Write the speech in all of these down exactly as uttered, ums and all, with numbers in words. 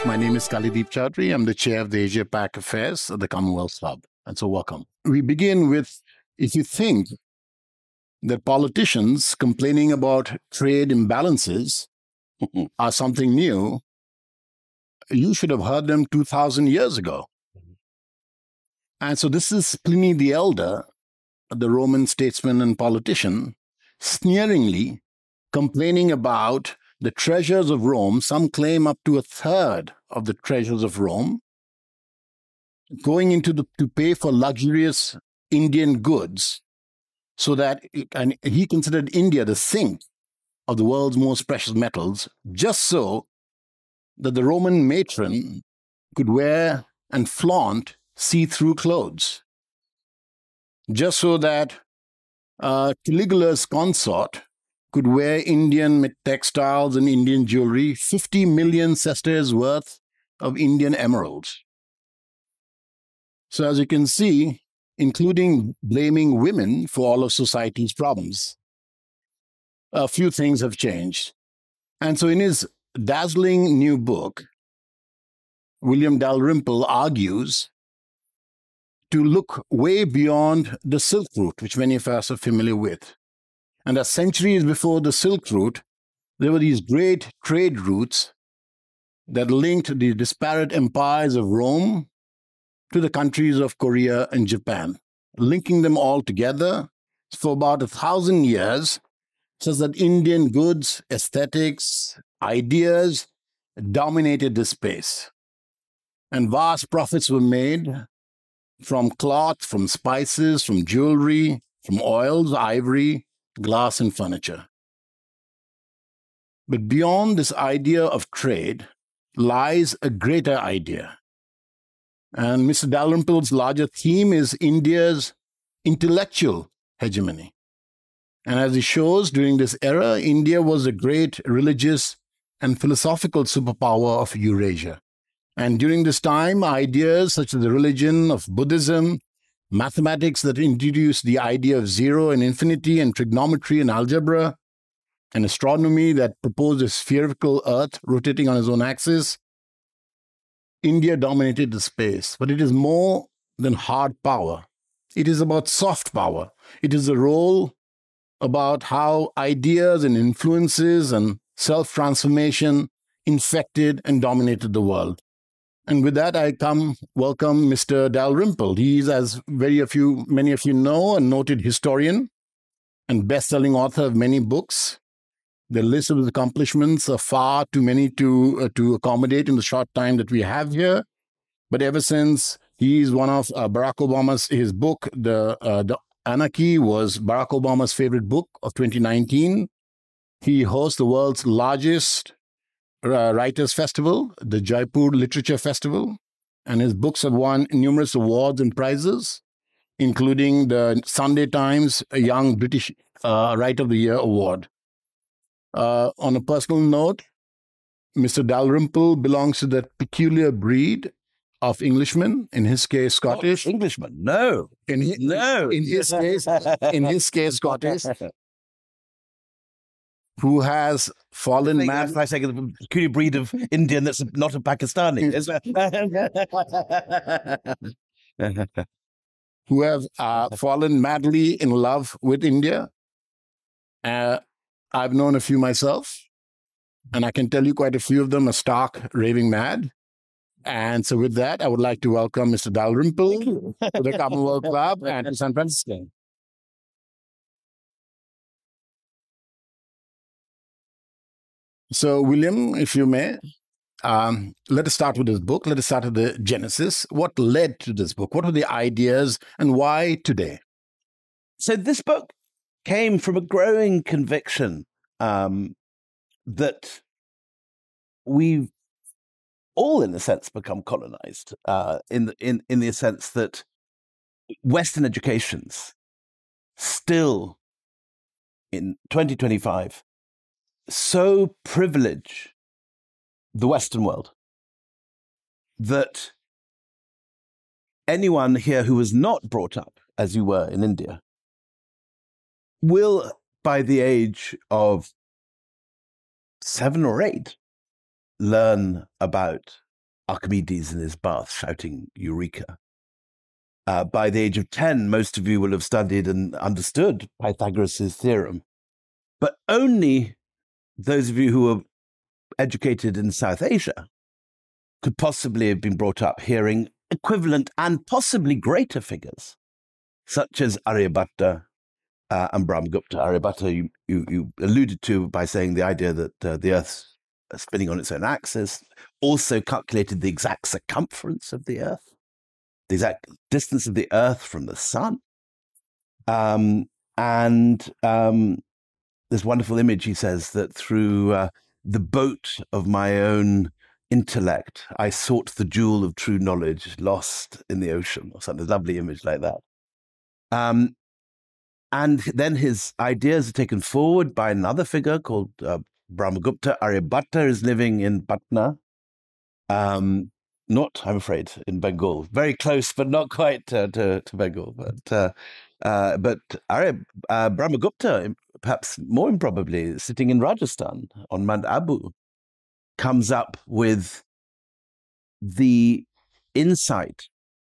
My name is Kalideep Chaudhary. I'm the chair of the Asia Pac Affairs at the Commonwealth Club. And so welcome. We begin with, if you think that politicians complaining about trade imbalances are something new, you should have heard them two thousand years ago. And so this is Pliny the Elder, the Roman statesman and politician, sneeringly complaining about the treasures of Rome. Some claim up to a third of the treasures of Rome going into the to pay for luxurious Indian goods, so that, and he considered India the sink of the world's most precious metals, just so that the Roman matron could wear and flaunt see-through clothes, just so that uh, Caligula's consort could wear Indian textiles and Indian jewelry, fifty million sesterces worth of Indian emeralds. So as you can see, including blaming women for all of society's problems, a few things have changed. And so in his dazzling new book, William Dalrymple argues to look way beyond the Silk Route, which many of us are familiar with. And that centuries before the Silk Route, there were these great trade routes that linked the disparate empires of Rome to the countries of Korea and Japan, linking them all together for about a thousand years, so that Indian goods, aesthetics, ideas dominated the space. And vast profits were made from cloth, from spices, from jewelry, from oils, ivory, glass, and furniture. But beyond this idea of trade lies a greater idea. And Mister Dalrymple's larger theme is India's intellectual hegemony. And as he shows, during this era, India was a great religious and philosophical superpower of Eurasia. And during this time, ideas such as the religion of Buddhism, mathematics that introduced the idea of zero and infinity, and trigonometry and algebra, and astronomy that proposed a spherical Earth rotating on its own axis, India dominated the space. But it is more than hard power. It is about soft power. It is a role about how ideas and influences and self-transformation infected and dominated the world. And with that, I come welcome Mister Dalrymple. He's, as very of you, many of you know, a noted historian and best-selling author of many books. The list of his accomplishments are far too many to uh, to accommodate in the short time that we have here. But ever since he's one of uh, Barack Obama's, his book, the uh, the Anarchy, was Barack Obama's favorite book of twenty nineteen. He hosts the world's largest Uh, Writers' Festival, the Jaipur Literature Festival, and his books have won numerous awards and prizes, including the Sunday Times Young British uh, Writer of the Year Award. Uh, on a personal note, Mister Dalrymple belongs to that peculiar breed of Englishmen, in his case Scottish. Oh, Englishman? No. In his, no. In his case, in his case Scottish, who has fallen I mad. I say a peculiar breed of Indian that's not a Pakistani. Who have uh, fallen madly in love with India. Uh, I've known a few myself, and I can tell you quite a few of them are stark raving mad. And so with that, I would like to welcome Mister Dalrymple to the Commonwealth Club and to San Francisco. So, William, if you may, um, let us start with this book. Let us start with the genesis. What led to this book? What were the ideas, and why today? So this book came from a growing conviction um, that we've all, in a sense, become colonized, uh, in, the, in, in the sense that Western educations still, in twenty twenty-five, so privilege the Western world that anyone here who was not brought up as you were in India will, by the age of seven or eight, learn about Archimedes in his bath shouting Eureka. Uh, by the age of ten, most of you will have studied and understood Pythagoras' theorem. But only those of you who were educated in South Asia could possibly have been brought up hearing equivalent and possibly greater figures, such as Aryabhatta uh, and Brahmagupta. Aryabhatta, you, you, you alluded to by saying the idea that uh, the Earth's spinning on its own axis, also calculated the exact circumference of the Earth, the exact distance of the Earth from the sun. Um, and um, this wonderful image, he says, that through uh, the boat of my own intellect, I sought the jewel of true knowledge lost in the ocean, or something, a lovely image like that. Um, and then his ideas are taken forward by another figure called uh, Brahmagupta. Aryabhatta is living in Patna, um, not, I'm afraid, in Bengal. Very close, but not quite uh, to, to Bengal. But uh, uh, but Arya, uh, Brahmagupta, perhaps more improbably, sitting in Rajasthan on Mount Abu, comes up with the insight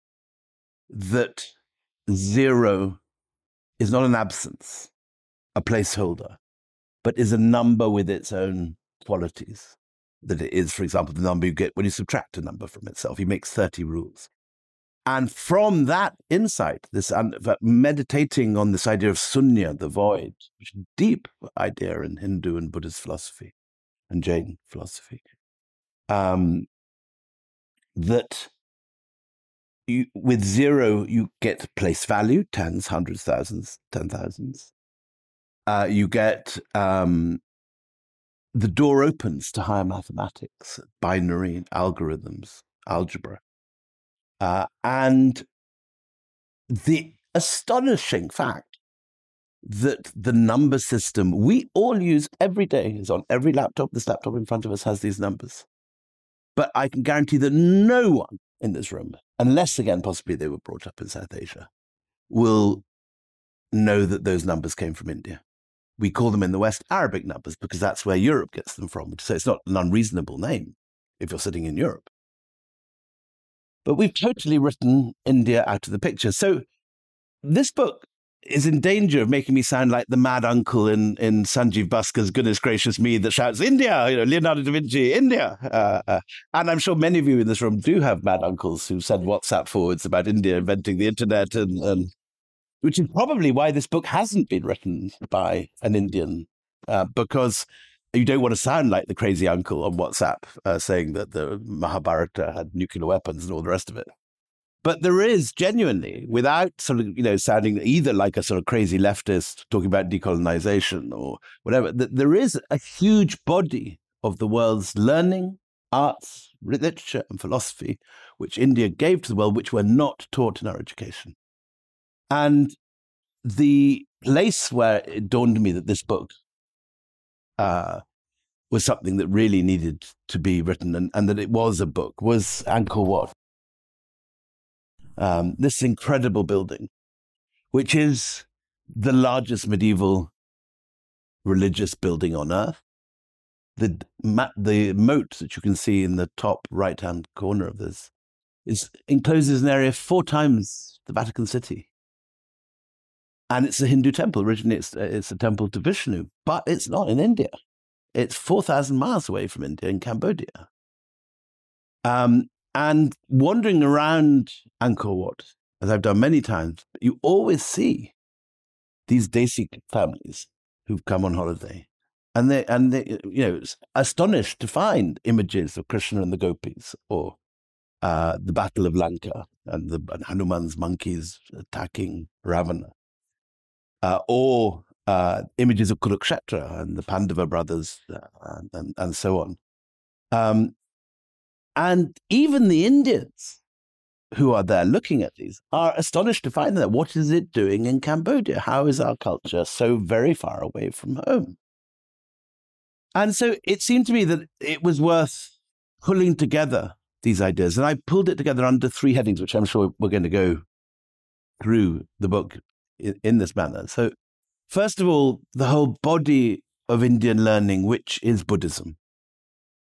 that zero is not an absence, a placeholder, but is a number with its own qualities. That it is, for example, the number you get when you subtract a number from itself. He makes thirty rules. And from that insight, this um, meditating on this idea of sunya, the void, which is a deep idea in Hindu and Buddhist philosophy and Jain philosophy, um, that you, with zero, you get place value, tens, hundreds, thousands, ten thousands. Uh, you get um, the door opens to higher mathematics, binary algorithms, algebra. Uh, and the astonishing fact that the number system we all use every day is on every laptop. This laptop in front of us has these numbers. But I can guarantee that no one in this room, unless, again, possibly they were brought up in South Asia, will know that those numbers came from India. We call them in the West Arabic numbers because that's where Europe gets them from. So it's not an unreasonable name if you're sitting in Europe. But we've totally written India out of the picture. So this book is in danger of making me sound like the mad uncle in, in Sanjeev Bhaskar's Goodness Gracious Me that shouts, India, you know, Leonardo da Vinci, India. Uh, uh, and I'm sure many of you in this room do have mad uncles who send WhatsApp forwards about India inventing the internet, and, and which is probably why this book hasn't been written by an Indian, uh, because you don't want to sound like the crazy uncle on WhatsApp uh, saying that the Mahabharata had nuclear weapons and all the rest of it. But there is genuinely, without sort of, you know, sounding either like a sort of crazy leftist talking about decolonization or whatever, that there is a huge body of the world's learning, arts, literature, and philosophy, which India gave to the world, which were not taught in our education. And the place where it dawned on me that this book uh, was something that really needed to be written, and, and that it was a book, was Angkor Wat. Um, this incredible building, which is the largest medieval religious building on earth. The, the moat that you can see in the top right-hand corner of this is encloses an area four times the Vatican City. And it's a Hindu temple. Originally, it's, it's a temple to Vishnu, but it's not in India. It's four thousand miles away from India in Cambodia. Um, and wandering around Angkor Wat, as I've done many times, you always see these Desi families who've come on holiday. And they, and they, you know, astonished to find images of Krishna and the gopis, or uh, the Battle of Lanka and the and Hanuman's monkeys attacking Ravana. Uh, or uh, images of Kurukshetra and the Pandava brothers, uh, and, and so on. Um, and even the Indians who are there looking at these are astonished to find that. What is it doing in Cambodia? How is our culture so very far away from home? And so it seemed to me that it was worth pulling together these ideas. And I pulled it together under three headings, which I'm sure we're going to go through the book in this manner. So first of all, the whole body of Indian learning, which is Buddhism.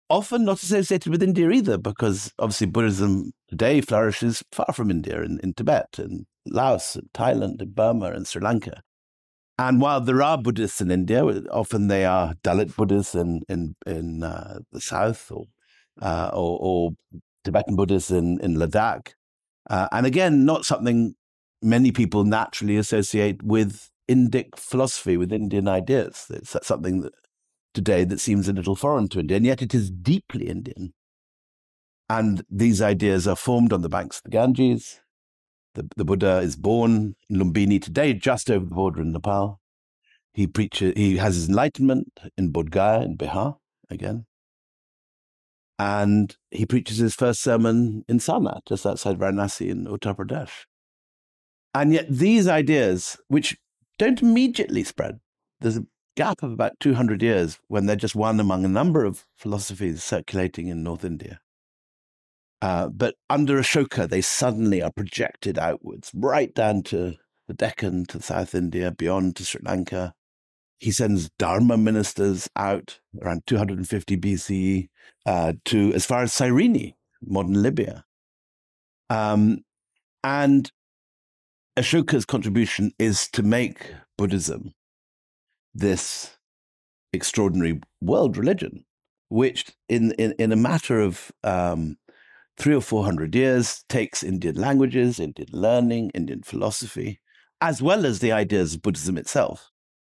often not associated with India either, because obviously Buddhism today flourishes far from India, in, in Tibet, in Laos, in Thailand, in Burma, and Sri Lanka. And while there are Buddhists in India, often they are Dalit Buddhists in in in uh, the south, or, uh, or or Tibetan Buddhists in in Ladakh, uh, and again, not something many people naturally associate with Indic philosophy, with Indian ideas. It's something that today that seems a little foreign to India, and yet it is deeply Indian. And these ideas are formed on the banks of the Ganges. The, the Buddha is born in Lumbini today, just over the border in Nepal. He preaches. He has his enlightenment in Bodh Gaya in Bihar again, and he preaches his first sermon in Sarnath, just outside Varanasi in Uttar Pradesh. And yet, these ideas, which don't immediately spread, there's a gap of about two hundred years when they're just one among a number of philosophies circulating in North India. Uh, but under Ashoka, they suddenly are projected outwards, right down to the Deccan, to South India, beyond to Sri Lanka. He sends Dharma ministers out around two hundred fifty B C E uh, to as far as Cyrene, modern Libya. Um, and Ashoka's contribution is to make Buddhism this extraordinary world religion, which in, in, in a matter of um, three or four hundred years takes Indian languages, Indian learning, Indian philosophy, as well as the ideas of Buddhism itself,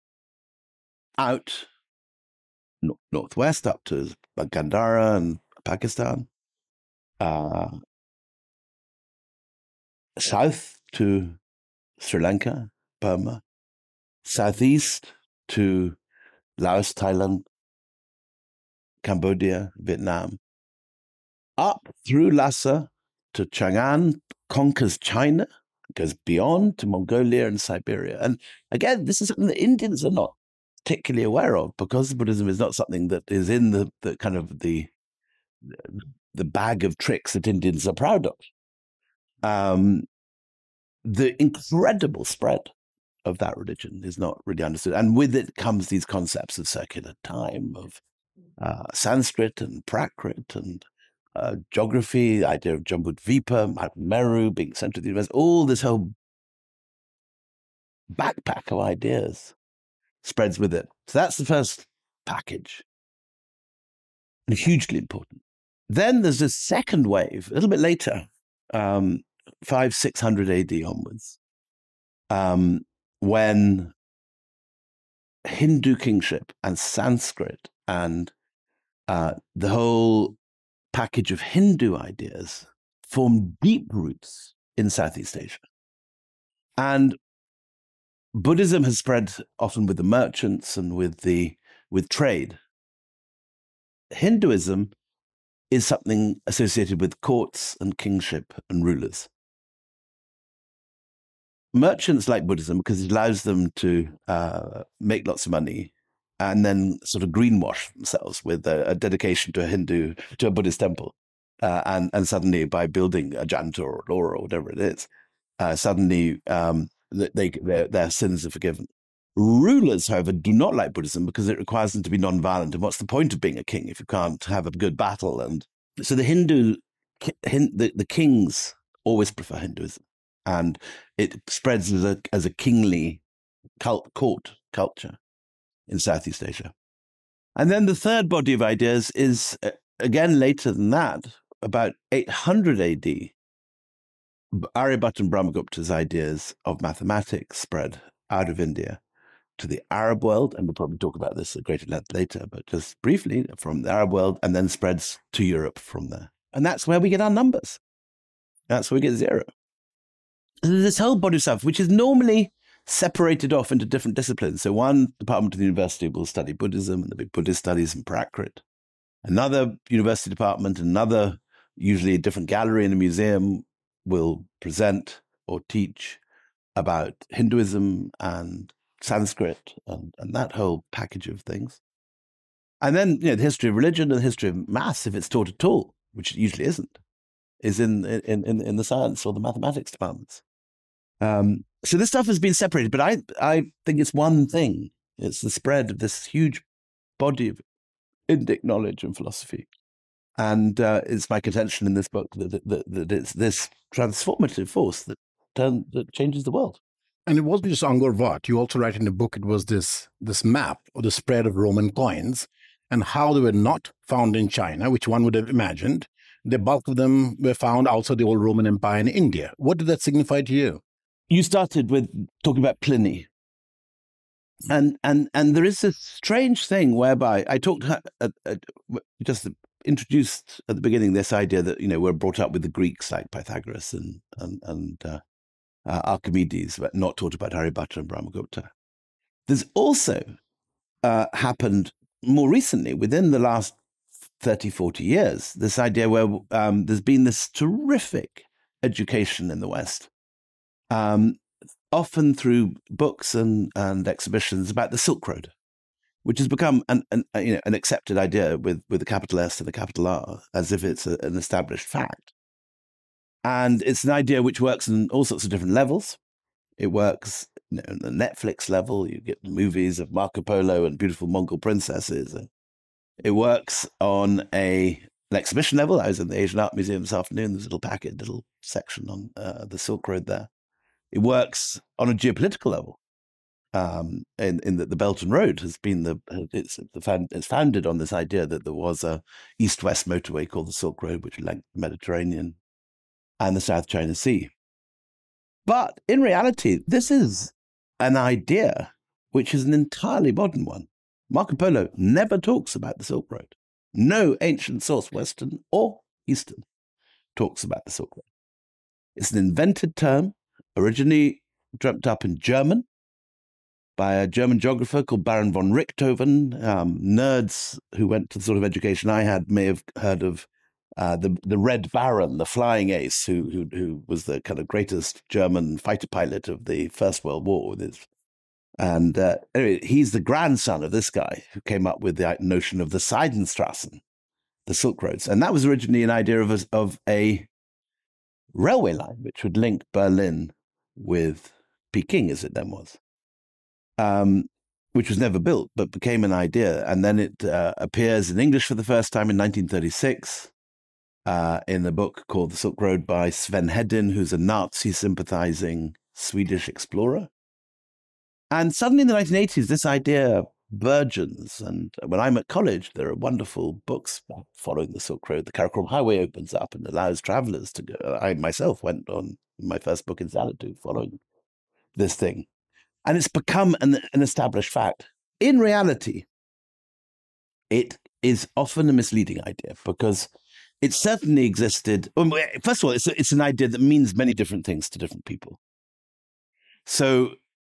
out no- northwest up to Gandhara and Pakistan, uh, south to Sri Lanka, Burma, southeast to Laos, Thailand, Cambodia, Vietnam, up through Lhasa to Chang'an, conquers China, goes beyond to Mongolia and Siberia. And again, this is something that Indians are not particularly aware of, because Buddhism is not something that is in the, the kind of the the bag of tricks that Indians are proud of. Um, the incredible spread of that religion is not really understood. And with it comes these concepts of circular time, of uh, Sanskrit and Prakrit, and uh, geography, the idea of Jambudvipa, Mount Meru being central to the universe, all this whole backpack of ideas spreads with it. So that's the first package, and hugely important. Then there's this second wave, a little bit later, um, five, six hundred A D onwards, um, when Hindu kingship and Sanskrit and uh, the whole package of Hindu ideas form deep roots in Southeast Asia. And Buddhism has spread often with the merchants and with the with trade. Hinduism is something associated with courts and kingship and rulers. Merchants like Buddhism because it allows them to uh, make lots of money and then sort of greenwash themselves with a, a dedication to a Hindu, to a Buddhist temple. Uh, and, and suddenly, by building a janitor or law or whatever it is, uh, suddenly um, they, their, their sins are forgiven. Rulers, however, do not like Buddhism because it requires them to be non-violent. And what's the point of being a king if you can't have a good battle? And so the Hindu, the, the kings always prefer Hinduism. And it spreads as a, as a kingly cult, court culture in Southeast Asia. And then the third body of ideas is, uh, again, later than that, about eight hundred A D. Aryabhatta and Brahmagupta's ideas of mathematics spread out of India to the Arab world, and we'll probably talk about this at greater length later, but just briefly, from the Arab world, and then spreads to Europe from there. And that's where we get our numbers. That's where we get zero. This whole body of stuff, which is normally separated off into different disciplines. So one department of the university will study Buddhism, and there'll be Buddhist studies and Prakrit. Another university department, another, usually a different gallery in a museum, will present or teach about Hinduism and Sanskrit and, and that whole package of things. And then, you know, the history of religion and the history of maths, if it's taught at all, which it usually isn't, is in in in, in the science or the mathematics departments. Um, so this stuff has been separated, but I I think it's one thing. It's the spread of this huge body of Indic knowledge and philosophy And uh, it's my contention in this book that, that, that it's this transformative force that, turn, that changes the world. And it wasn't just Angkor Wat. You also write in the book it was this, this map of the spread of Roman coins and how they were not found in China, which one would have imagined. The bulk of them were found outside the old Roman Empire in India. What did that signify to you? You started with talking about Pliny. And and and there is this strange thing whereby I talked at, at, just introduced at the beginning this idea that, you know, we're brought up with the Greeks like Pythagoras and and, and uh, uh, Archimedes, but not taught about Aryabhata and Brahmagupta. There's also uh, happened more recently, within the last thirty, forty years, this idea where um, there's been this terrific education in the West, um, often through books and, and exhibitions about the Silk Road, which has become an, an, you know, an accepted idea with, with a capital S and a capital R, as if it's a, an established fact. And it's an idea which works on all sorts of different levels. It works, you know, on the Netflix level. You get movies of Marco Polo and beautiful Mongol princesses. It works on a, an exhibition level. I was in the Asian Art Museum this afternoon. There's a little packet, little section on uh, the Silk Road there. It works on a geopolitical level. Um, in, in that the Belt and Road has been the it's the it's founded on this idea that there was a east-west motorway called the Silk Road, which linked the Mediterranean and the South China Sea. But in reality, this is an idea which is an entirely modern one. Marco Polo never talks about the Silk Road. No ancient source, Western or Eastern, talks about the Silk Road. It's an invented term, originally dreamt up in German by a German geographer called Baron von Richthofen. Um, nerds who went to the sort of education I had may have heard of uh, the the Red Baron, the flying ace, who, who who was the kind of greatest German fighter pilot of the First World War. With his, and uh, anyway, he's the grandson of this guy who came up with the notion of the Seidenstraßen, the Silk Roads, and that was originally an idea of a, of a railway line which would link Berlin with Peking, as it then was. Um, which was never built, but became an idea. And then it uh, appears in English for the first time in nineteen thirty-six uh, in a book called The Silk Road by Sven Hedin, who's a Nazi-sympathizing Swedish explorer. And suddenly in the nineteen eighties, this idea burgeons. And when I'm at college, there are wonderful books following the Silk Road. The Karakoram Highway opens up and allows travelers to go. I myself went on my first book in Xanadu following this thing. And it's become an, an established fact. In reality, it is often a misleading idea because it certainly existed. First of all, it's, a, it's an idea that means many different things to different people. So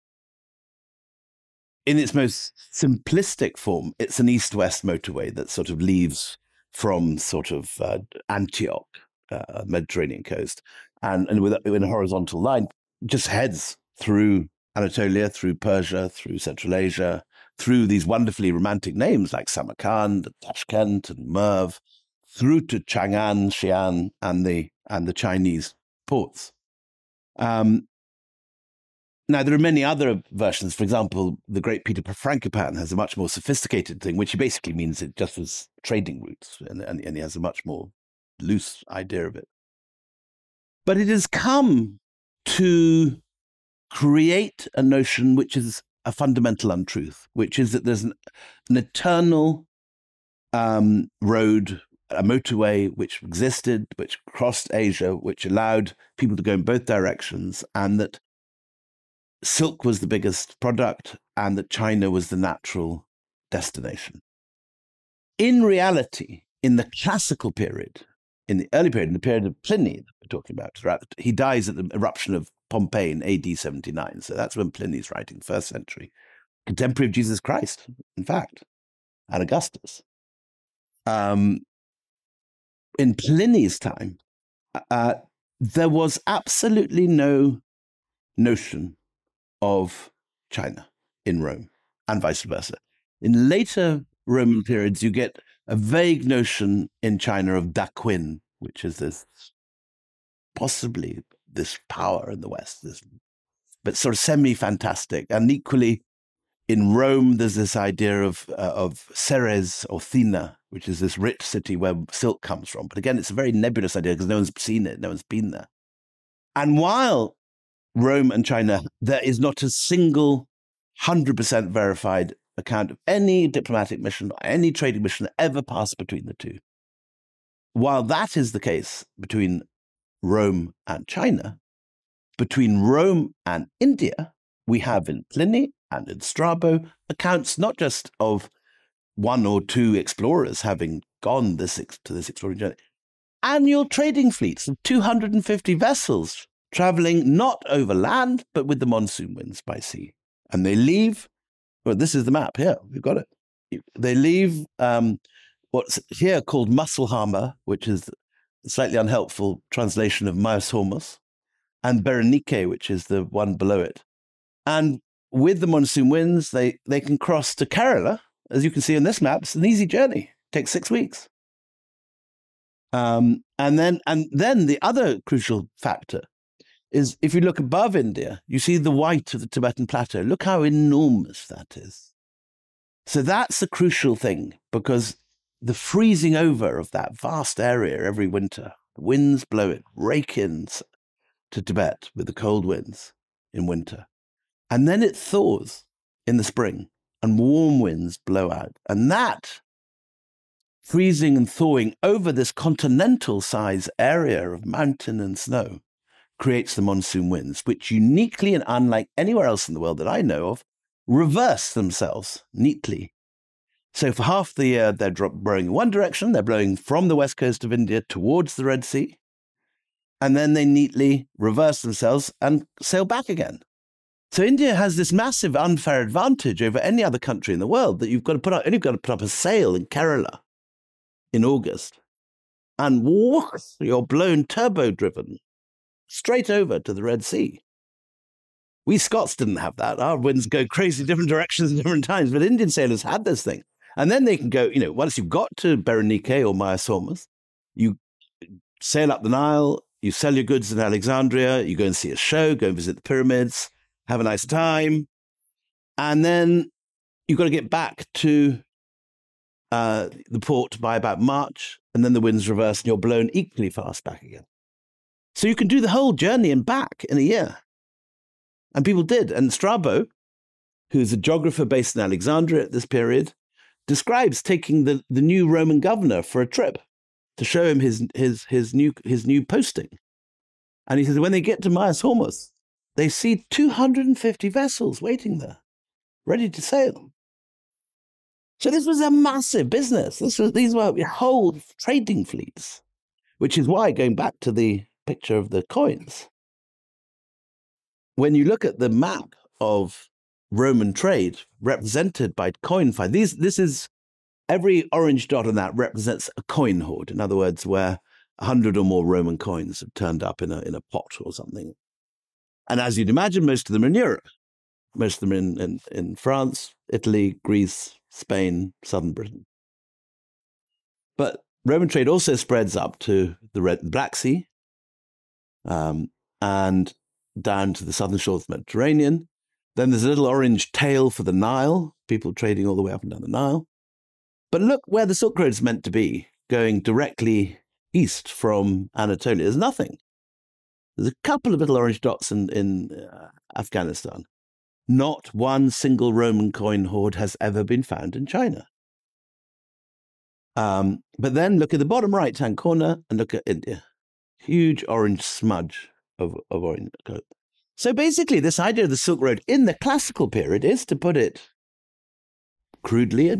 in its most simplistic form, it's an east-west motorway that sort of leaves from sort of uh, Antioch, uh, Mediterranean coast, and, and with, with a horizontal line, just heads through Anatolia, through Persia, through Central Asia, through these wonderfully romantic names like Samarkand, Tashkent, and Merv, through to Chang'an, Xi'an, and the and the Chinese ports. Um, now, there are many other versions. For example, the great Peter Frankopan has a much more sophisticated thing, which basically means it just was trading routes, and, and, and he has a much more loose idea of it. But it has come to create a notion which is a fundamental untruth, which is that there's an, an eternal um, road, a motorway which existed, which crossed Asia, which allowed people to go in both directions, and that silk was the biggest product and that China was the natural destination. In reality, in the classical period, in the early period, in the period of Pliny that we're talking about, he dies at the eruption of Pompeii in A D seventy-nine. So that's when Pliny's writing, first century. Contemporary of Jesus Christ, in fact, and Augustus. Um, in Pliny's time, uh, there was absolutely no notion of China in Rome, and vice versa. In later Roman periods, you get a vague notion in China of Daquin, which is this possibly this power in the West, this, but sort of semi-fantastic. And equally, in Rome, there's this idea of uh, of Ceres or Thena, which is this rich city where silk comes from. But again, it's a very nebulous idea because no one's seen it, no one's been there. And while Rome and China, there is not a single one hundred percent verified account of any diplomatic mission or any trading mission that ever passed between the two. While that is the case between Rome and China, between Rome and India, we have in Pliny and in Strabo accounts not just of one or two explorers having gone this to this exploring journey, annual trading fleets of two hundred fifty vessels traveling not over land, but with the monsoon winds by sea. And they leave, well, this is the map here, we've got it. They leave um, what's here called Musselhammer, which is a slightly unhelpful translation of Myos Hormuz, and Berenike, which is the one below it. And with the monsoon winds, they, they can cross to Kerala. As you can see on this map, it's an easy journey. It takes six weeks. Um, and then, and then the other crucial factor is if you look above India, you see the white of the Tibetan Plateau. Look how enormous that is. So that's a crucial thing, because the freezing over of that vast area every winter, the winds blow it, rake in to Tibet with the cold winds in winter. And then it thaws in the spring and warm winds blow out. And that freezing and thawing over this continental size area of mountain and snow creates the monsoon winds, which uniquely and unlike anywhere else in the world that I know of, reverse themselves neatly. So for half the year, they're blowing in one direction. They're blowing from the west coast of India towards the Red Sea. And then they neatly reverse themselves and sail back again. So India has this massive unfair advantage over any other country in the world that you've got to put up, you've got to put up a sail in Kerala in August. And whoosh, you're blown turbo-driven straight over to the Red Sea. We Scots didn't have that. Our winds go crazy different directions at different times, but Indian sailors had this thing. And then they can go, you know, once you've got to Berenike or Myos Hormuz, you sail up the Nile, you sell your goods in Alexandria, you go and see a show, go and visit the pyramids, have a nice time. And then you've got to get back to uh, the port by about March, and then the winds reverse and you're blown equally fast back again. So you can do the whole journey and back in a year. And people did. And Strabo, who's a geographer based in Alexandria at this period, describes taking the, the new Roman governor for a trip to show him his, his, his, new, his new posting. And he says, when they get to Myos Hormuz, they see two hundred fifty vessels waiting there, ready to sail. So this was a massive business. This was, these were whole trading fleets, which is why, going back to the picture of the coins, when you look at the map of Roman trade represented by coin find, these, this is, every orange dot on that represents a coin hoard. In other words, where a hundred or more Roman coins have turned up in a, in a pot or something. And as you'd imagine, most of them are in Europe. Most of them are in, in, in France, Italy, Greece, Spain, southern Britain. But Roman trade also spreads up to the Red and Black Sea, um, and down to the southern shore of the Mediterranean. Then there's a little orange tail for the Nile, people trading all the way up and down the Nile. But look where the Silk Road is meant to be, going directly east from Anatolia. There's nothing. There's a couple of little orange dots in, in uh, Afghanistan. Not one single Roman coin hoard has ever been found in China. Um, but then look at the bottom right-hand corner and look at India. Huge orange smudge of, of orange coat. So basically, this idea of the Silk Road in the classical period is, to put it crudely,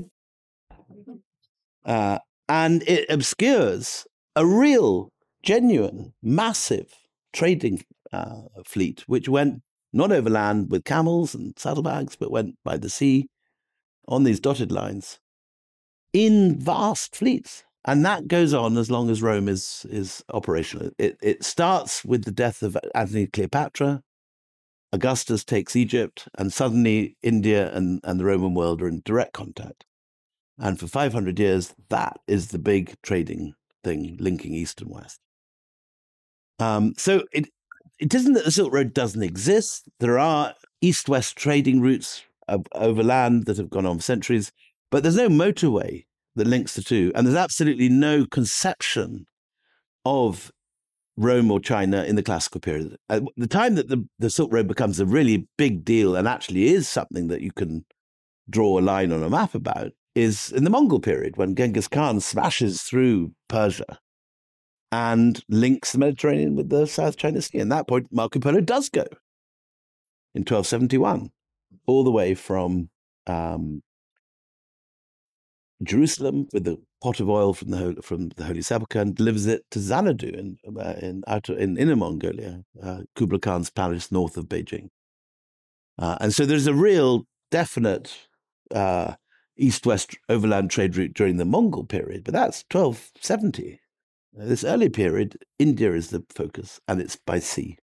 uh, and it obscures a real, genuine, massive trading uh, fleet, which went not over land with camels and saddlebags, but went by the sea on these dotted lines in vast fleets. And that goes on as long as Rome is, is operational. It, it starts with the death of Antony and Cleopatra. Augustus takes Egypt, and suddenly India and, and the Roman world are in direct contact. And for five hundred years, that is the big trading thing linking East and West. Um, so it, it isn't that the Silk Road doesn't exist. There are East-West trading routes overland that have gone on for centuries, but there's no motorway that links the two. And there's absolutely no conception of Rome or China in the classical period. At the time that the, the Silk Road becomes a really big deal and actually is something that you can draw a line on a map about is in the Mongol period, when Genghis Khan smashes through Persia and links the Mediterranean with the South China Sea. And at that point, Marco Polo does go in twelve seventy-one, all the way from um, Jerusalem with the pot of oil from the from the Holy Sepulchre and delivers it to Xanadu in uh, in outer in Inner Mongolia, uh, Kublai Khan's palace north of Beijing. Uh, and so there's a real definite uh, east-west overland trade route during the Mongol period, but that's twelve seventy. This early period, India is the focus, and it's by sea.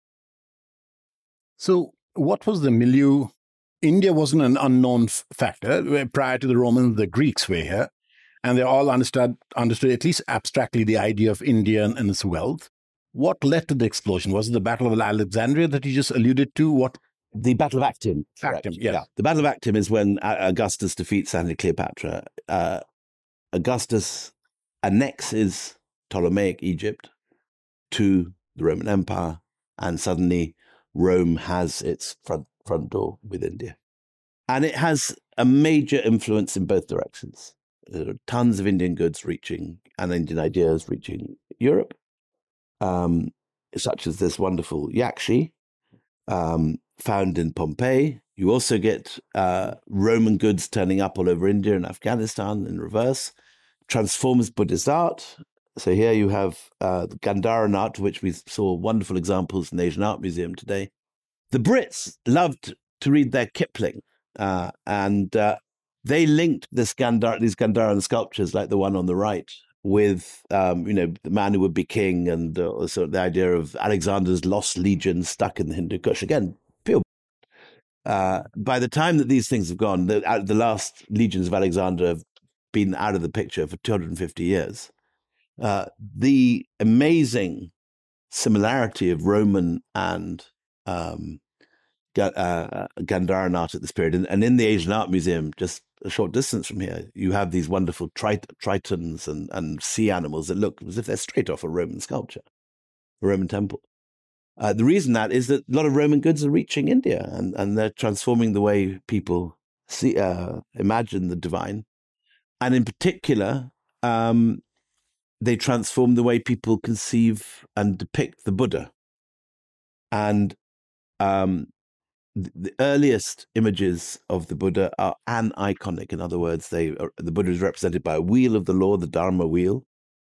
So what was the milieu? India wasn't an unknown f- factor. Prior to the Romans, the Greeks were here, and they all understood, understood at least abstractly the idea of India and, and its wealth. What led to the explosion? Was it the Battle of Alexandria that you just alluded to? What? The Battle of Actium. Actium, yes. Yeah. The Battle of Actium is when Augustus defeats Antony Cleopatra. Uh, Augustus annexes Ptolemaic Egypt to the Roman Empire, and suddenly Rome has its front front door with India. And it has a major influence in both directions. There are tons of Indian goods reaching, and Indian ideas reaching Europe, um, such as this wonderful yakshi, um, found in Pompeii. You also get uh, Roman goods turning up all over India and Afghanistan in reverse, transforms Buddhist art. So here you have uh, the Gandharan art, which we saw wonderful examples in the Asian Art Museum today. The Brits loved to read their Kipling, uh, and uh, they linked this Gandhar, these Gandharan sculptures, like the one on the right, with um, you know, the man who would be king, and uh, sort of the idea of Alexander's lost legion stuck in the Hindu Kush. Again, pure. Uh, by the time that these things have gone, the, uh, the last legions of Alexander have been out of the picture for two hundred fifty years. Uh, the amazing similarity of Roman and um, uh, Gandharan art at this period. And, and in the Asian Art Museum, just a short distance from here, you have these wonderful trit- tritons and, and sea animals that look as if they're straight off a Roman sculpture, a Roman temple. Uh, the reason that is that a lot of Roman goods are reaching India, and, and they're transforming the way people see, uh, imagine the divine. And in particular, um, they transform the way people conceive and depict the Buddha. And um, th- the earliest images of the Buddha are aniconic. In other words, they are, the Buddha is represented by a wheel of the law, the Dharma wheel,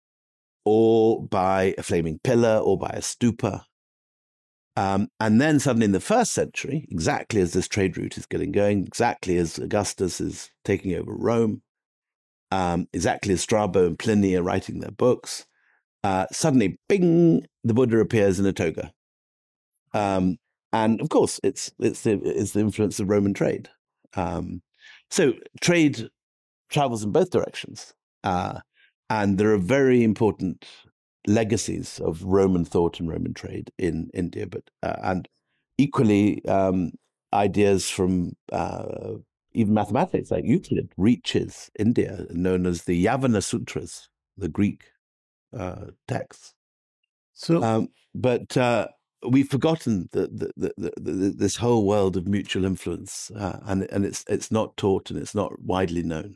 or by a flaming pillar, or by a stupa. Um, and then suddenly in the first century, exactly as this trade route is getting going, exactly as Augustus is taking over Rome, um, exactly as Strabo and Pliny are writing their books, uh, suddenly, bing, the Buddha appears in a toga. Um, and of course, it's it's the, it's the influence of Roman trade. Um, so trade travels in both directions. Uh, and there are very important legacies of Roman thought and Roman trade in India, but uh, and equally um, ideas from uh, even mathematics, like Euclid, reaches India, known as the Yavana Sutras, the Greek uh, texts. So, um, but uh, we've forgotten the, the, the, the, the, this whole world of mutual influence, uh, and and it's it's not taught and it's not widely known.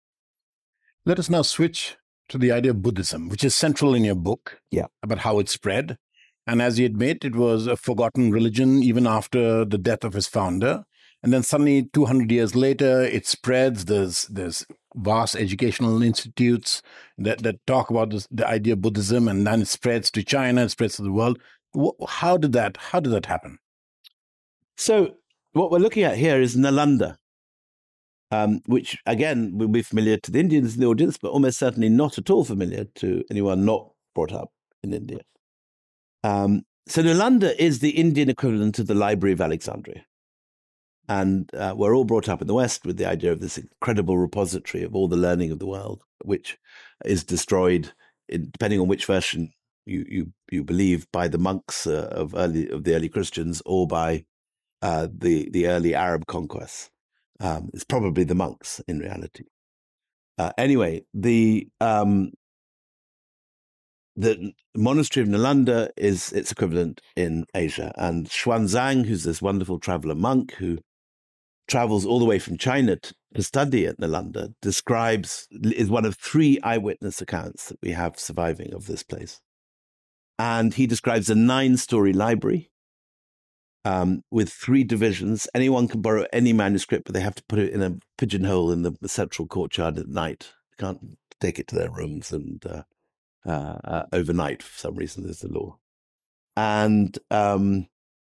let us now switch to the idea of Buddhism, which is central in your book, yeah, about how it spread. And as you admit, it was a forgotten religion even after the death of its founder. And then suddenly, two hundred years later, it spreads. There's there's vast educational institutes that, that talk about this, the idea of Buddhism, and then it spreads to China, it spreads to the world. How did that, how did that happen? So what we're looking at here is Nalanda, um, which, again, will be familiar to the Indians in the audience, but almost certainly not at all familiar to anyone not brought up in India. Um, so Nalanda is the Indian equivalent of the Library of Alexandria. And uh, we're all brought up in the West with the idea of this incredible repository of all the learning of the world, which is destroyed, in, depending on which version you you, you believe, by the monks uh, of early of the early Christians, or by uh, the the early Arab conquests. Um, it's probably the monks in reality. Uh, anyway, the um, the monastery of Nalanda is its equivalent in Asia. And Xuanzang, who's this wonderful traveler monk who travels all the way from China to, to study at Nalanda, describes, is one of three eyewitness accounts that we have surviving of this place. And he describes a nine-story library um, with three divisions. Anyone can borrow any manuscript, but they have to put it in a pigeonhole in the central courtyard at night. They can't take it to their rooms and uh, uh, uh, overnight for some reason. There's the law. And um,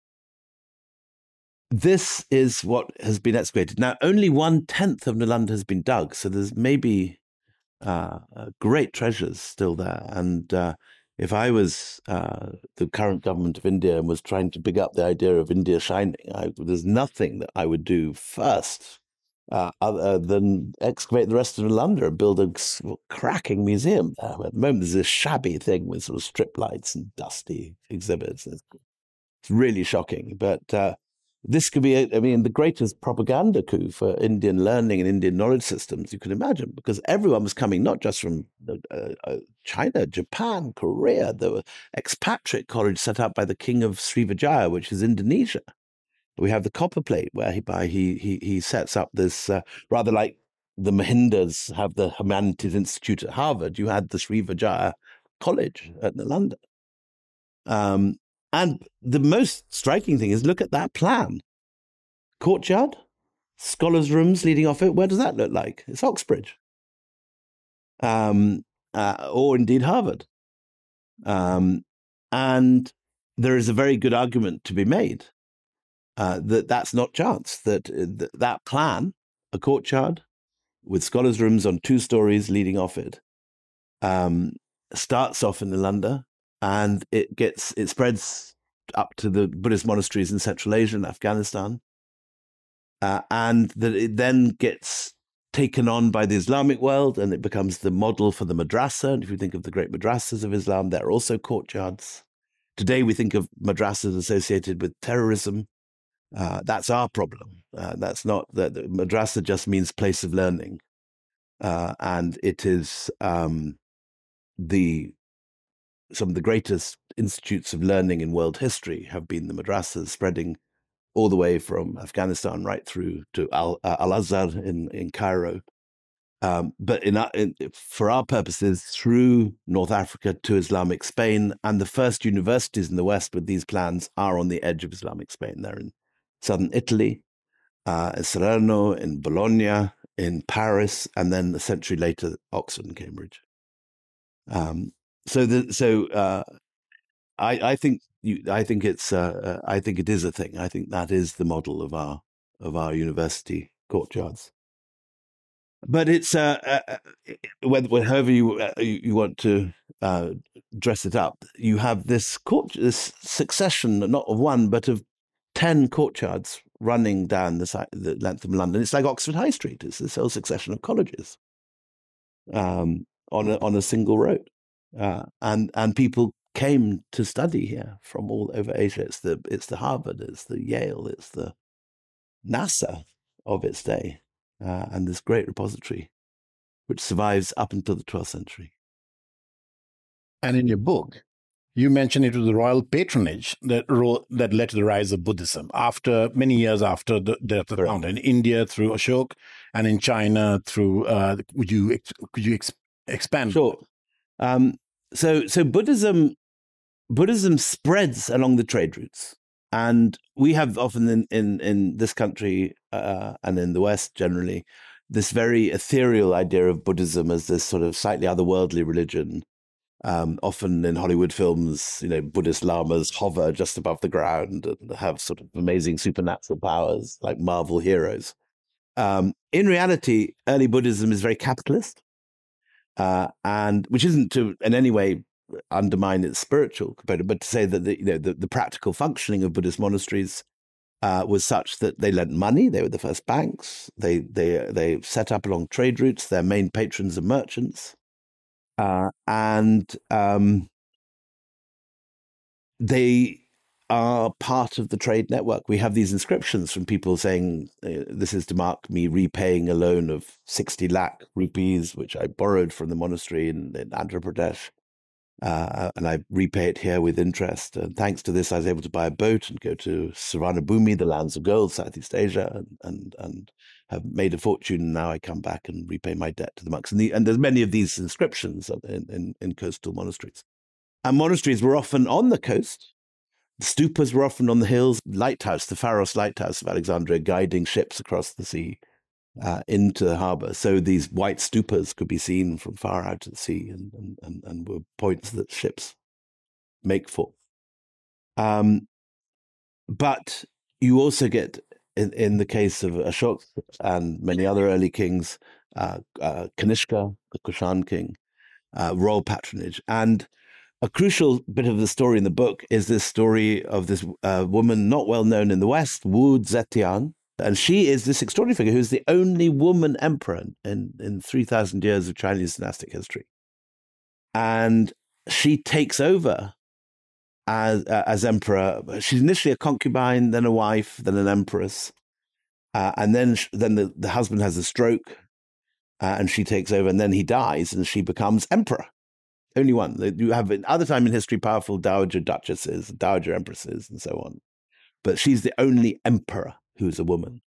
this is what has been excavated. Now, only one-tenth of Nalanda has been dug, so there's maybe uh, great treasures still there. And uh, if I was uh, the current government of India and was trying to big up the idea of India shining, I, there's nothing that I would do first uh, other than excavate the rest of Nalanda and build a cracking museum there. At the moment, there's this shabby thing with sort of strip lights and dusty exhibits. It's really shocking, but uh, this could be, a, I mean, the greatest propaganda coup for Indian learning and Indian knowledge systems you could imagine, because everyone was coming not just from uh, uh, China, Japan, Korea. There were expatriate college set up by the king of Srivijaya, which is Indonesia. We have the copper plate where he by he he he sets up this uh, rather like the Mahindas have the Humanities Institute at Harvard. You had the Srivijaya College at Nalanda. Um, and the most striking thing is look at that plan. Courtyard, scholars' rooms leading off it. Where does that look like? It's Oxbridge. Um, uh, or indeed Harvard. Um, and there is a very good argument to be made uh, that that's not chance, that uh, that plan, a courtyard with scholars' rooms on two stories leading off it, um, starts off in Nalanda, and it gets it spreads up to the Buddhist monasteries in Central Asia and Afghanistan, uh, and that it then gets taken on by the Islamic world, and it becomes the model for the madrasa. And if you think of the great madrasas of Islam, they're also courtyards. Today we think of madrasas associated with terrorism. Uh, that's our problem. Uh, that's not that madrasa just means place of learning, uh, and it is um, the some of the greatest institutes of learning in world history have been the madrasas, spreading all the way from Afghanistan right through to Al, uh, Al-Azhar in, in Cairo. Um, but in, in, for our purposes, through North Africa to Islamic Spain, and the first universities in the West with these plans are on the edge of Islamic Spain. They're in southern Italy, uh, in Salerno, in Bologna, in Paris, and then a century later, Oxford and Cambridge. Um, so, the, so uh, I, I think you, I think it's uh, I think it is a thing. I think that is the model of our of our university courtyards. But it's uh, uh, whether, however you uh, you want to uh, dress it up, you have this court, this succession, not of one but of ten courtyards running down the, side, the length of London. It's like Oxford High Street. It's this whole succession of colleges um, on a, on a single road, uh, and and people came to study here from all over Asia. It's the it's the Harvard, it's the Yale, it's the NASA of its day. Uh, and this great repository, which survives up until the twelfth century. And in your book, you mentioned it was the royal patronage that ro- that led to the rise of Buddhism after many years after the death of the founder. In India through Ashoka, and in China through. Uh, would you could you ex- expand? Sure. Um, so so Buddhism Buddhism spreads along the trade routes. And we have often in, in, in this country uh, and in the West generally, this very ethereal idea of Buddhism as this sort of slightly otherworldly religion. Um, often in Hollywood films, you know, Buddhist lamas hover just above the ground and have sort of amazing supernatural powers like Marvel heroes. Um, in reality, early Buddhism is very capitalist, uh, and which isn't to in any way undermine its spiritual component, but to say that the, you know, the, the practical functioning of Buddhist monasteries uh, was such that they lent money. They were the first banks. They they they set up along trade routes. Their main patrons are merchants, uh, and um, they are part of the trade network. We have these inscriptions from people saying, uh, this is to mark me repaying a loan of sixty lakh rupees, which I borrowed from the monastery in, in Andhra Pradesh. Uh, and I repay it here with interest. And thanks to this, I was able to buy a boat and go to Savarnabhumi, the lands of gold, Southeast Asia, and and, and have made a fortune. And now I come back and repay my debt to the monks. And, the, and there's many of these inscriptions in, in, in coastal monasteries. And monasteries were often on the coast. The stupas were often on the hills. Lighthouse, the Pharos Lighthouse of Alexandria, guiding ships across the sea uh, into the harbor. So these white stupas could be seen from far out at sea and, and, and, and were points that ships make for. Um, but you also get, in, in the case of Ashok and many other early kings, uh, uh, Kanishka, the Kushan king, uh, royal patronage. And a crucial bit of the story in the book is this story of this uh, woman not well known in the West, Wu Zetian. And she is this extraordinary figure who's the only woman emperor in, in three thousand years of Chinese dynastic history. And she takes over as, uh, as emperor. She's initially a concubine, then a wife, then an empress. Uh, and then, then the, the husband has a stroke uh, and she takes over, and then he dies and she becomes emperor. Only one. You have at other time in history powerful dowager duchesses, dowager empresses, and so on. But she's the only emperor who's a woman.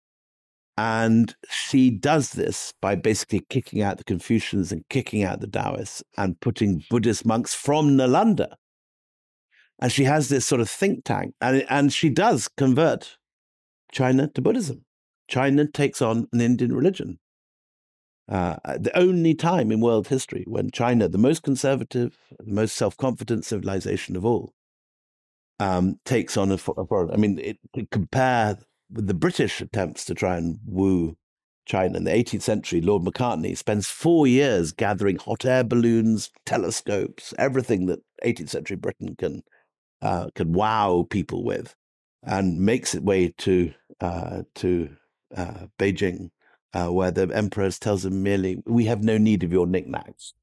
And she does this by basically kicking out the Confucians and kicking out the Taoists and putting Buddhist monks from Nalanda. And she has this sort of think tank. And, and she does convert China to Buddhism. China takes on an Indian religion. Uh, the only time in world history when China, the most conservative, the most self-confident civilization of all, um, takes on a, a foreign. I mean, it, it compare with the British attempts to try and woo China in the eighteenth century. Lord Macartney spends four years gathering hot air balloons, telescopes, everything that eighteenth century Britain can uh, can wow people with, and makes its way to uh, to uh, Beijing. Uh, where the emperor tells them merely, we have no need of your knickknacks.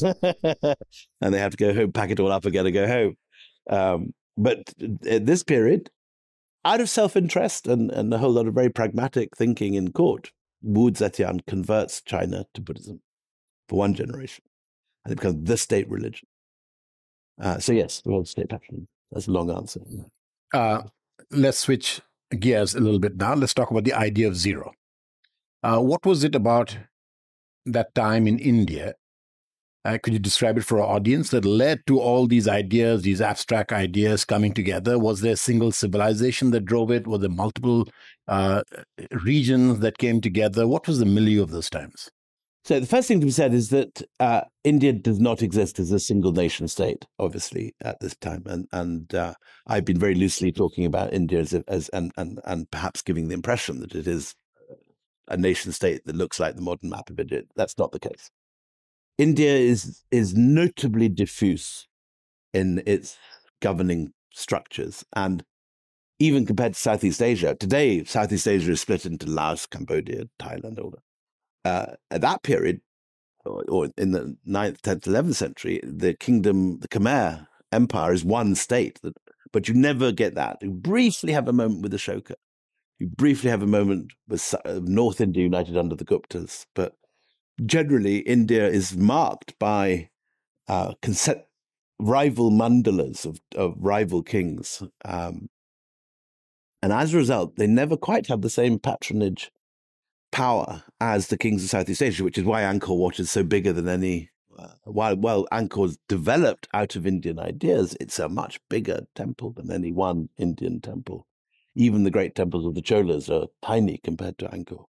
And they have to go home, pack it all up again and go home. Um, but at this period, out of self-interest and, and a whole lot of very pragmatic thinking in court, Wu Zetian converts China to Buddhism for one generation. And it becomes the state religion. Uh, so yes, the world state patron. That's a long answer. Uh, let's switch gears a little bit now. Let's talk about the idea of zero. Uh, what was it about that time in India? Uh, could you describe it for our audience that led to all these ideas, these abstract ideas coming together? Was there a single civilization that drove it? Were there multiple uh, regions that came together? What was the milieu of those times? So the first thing to be said is that uh, India does not exist as a single nation state, obviously, at this time. And and uh, I've been very loosely talking about India as, as and, and, and perhaps giving the impression that it is a nation state that looks like the modern map of India. That's not the case. India is is notably diffuse in its governing structures. And even compared to Southeast Asia, today, Southeast Asia is split into Laos, Cambodia, Thailand, all that. Uh, at that period, or, or in the ninth, tenth, eleventh century, the kingdom, the Khmer Empire is one state, that, but you never get that. You briefly have a moment with Ashoka. You briefly have a moment with North India united under the Guptas, but generally India is marked by uh, concept, rival mandalas of, of rival kings. Um, and as a result, they never quite have the same patronage power as the kings of Southeast Asia, which is why Angkor Wat is so bigger than any. Uh, while while Angkor's developed out of Indian ideas, it's a much bigger temple than any one Indian temple. Even the great temples of the Cholas are tiny compared to Angkor.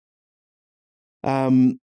Um,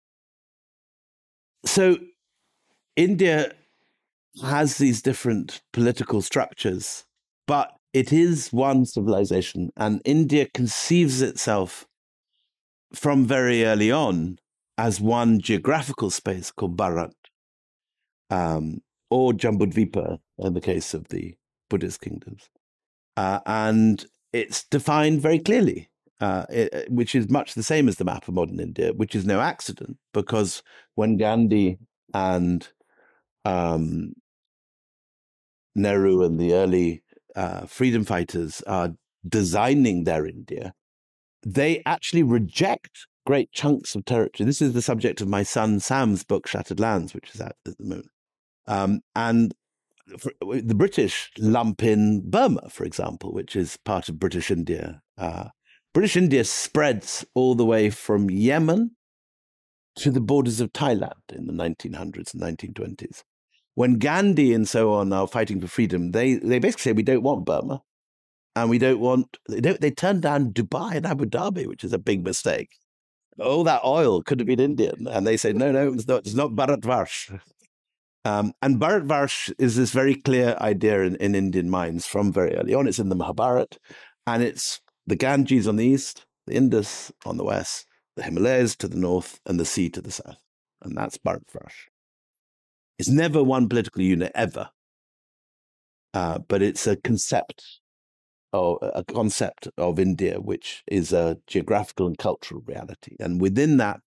so India has these different political structures, but it is one civilization, and India conceives itself from very early on as one geographical space called Bharat, um, or Jambudvipa in the case of the Buddhist kingdoms. Uh, and it's defined very clearly, uh, it, which is much the same as the map of modern India, which is no accident, because when Gandhi and um, Nehru and the early uh, freedom fighters are designing their India, they actually reject great chunks of territory. This is the subject of my son Sam's book, Shattered Lands, which is out at the moment. Um, and for, the British lump in Burma, for example, which is part of British India. Uh, British India spreads all the way from Yemen to the borders of Thailand in the nineteen hundreds and nineteen twenties. When Gandhi and so on are fighting for freedom, they, they basically say, we don't want Burma. And we don't want, they, don't, they turned down Dubai and Abu Dhabi, which is a big mistake. All that oil could have been Indian. And they say, no, no, it's not, it's not Bharatvarsh. Um, and Bharatvarsh is this very clear idea in, in Indian minds from very early on. It's in the Mahabharata. And it's the Ganges on the east, the Indus on the west, the Himalayas to the north, and the sea to the south. And that's Bharatvarsh. It's never one political unit, ever. Uh, but it's a concept. Or a concept of India, which is a geographical and cultural reality. And within that,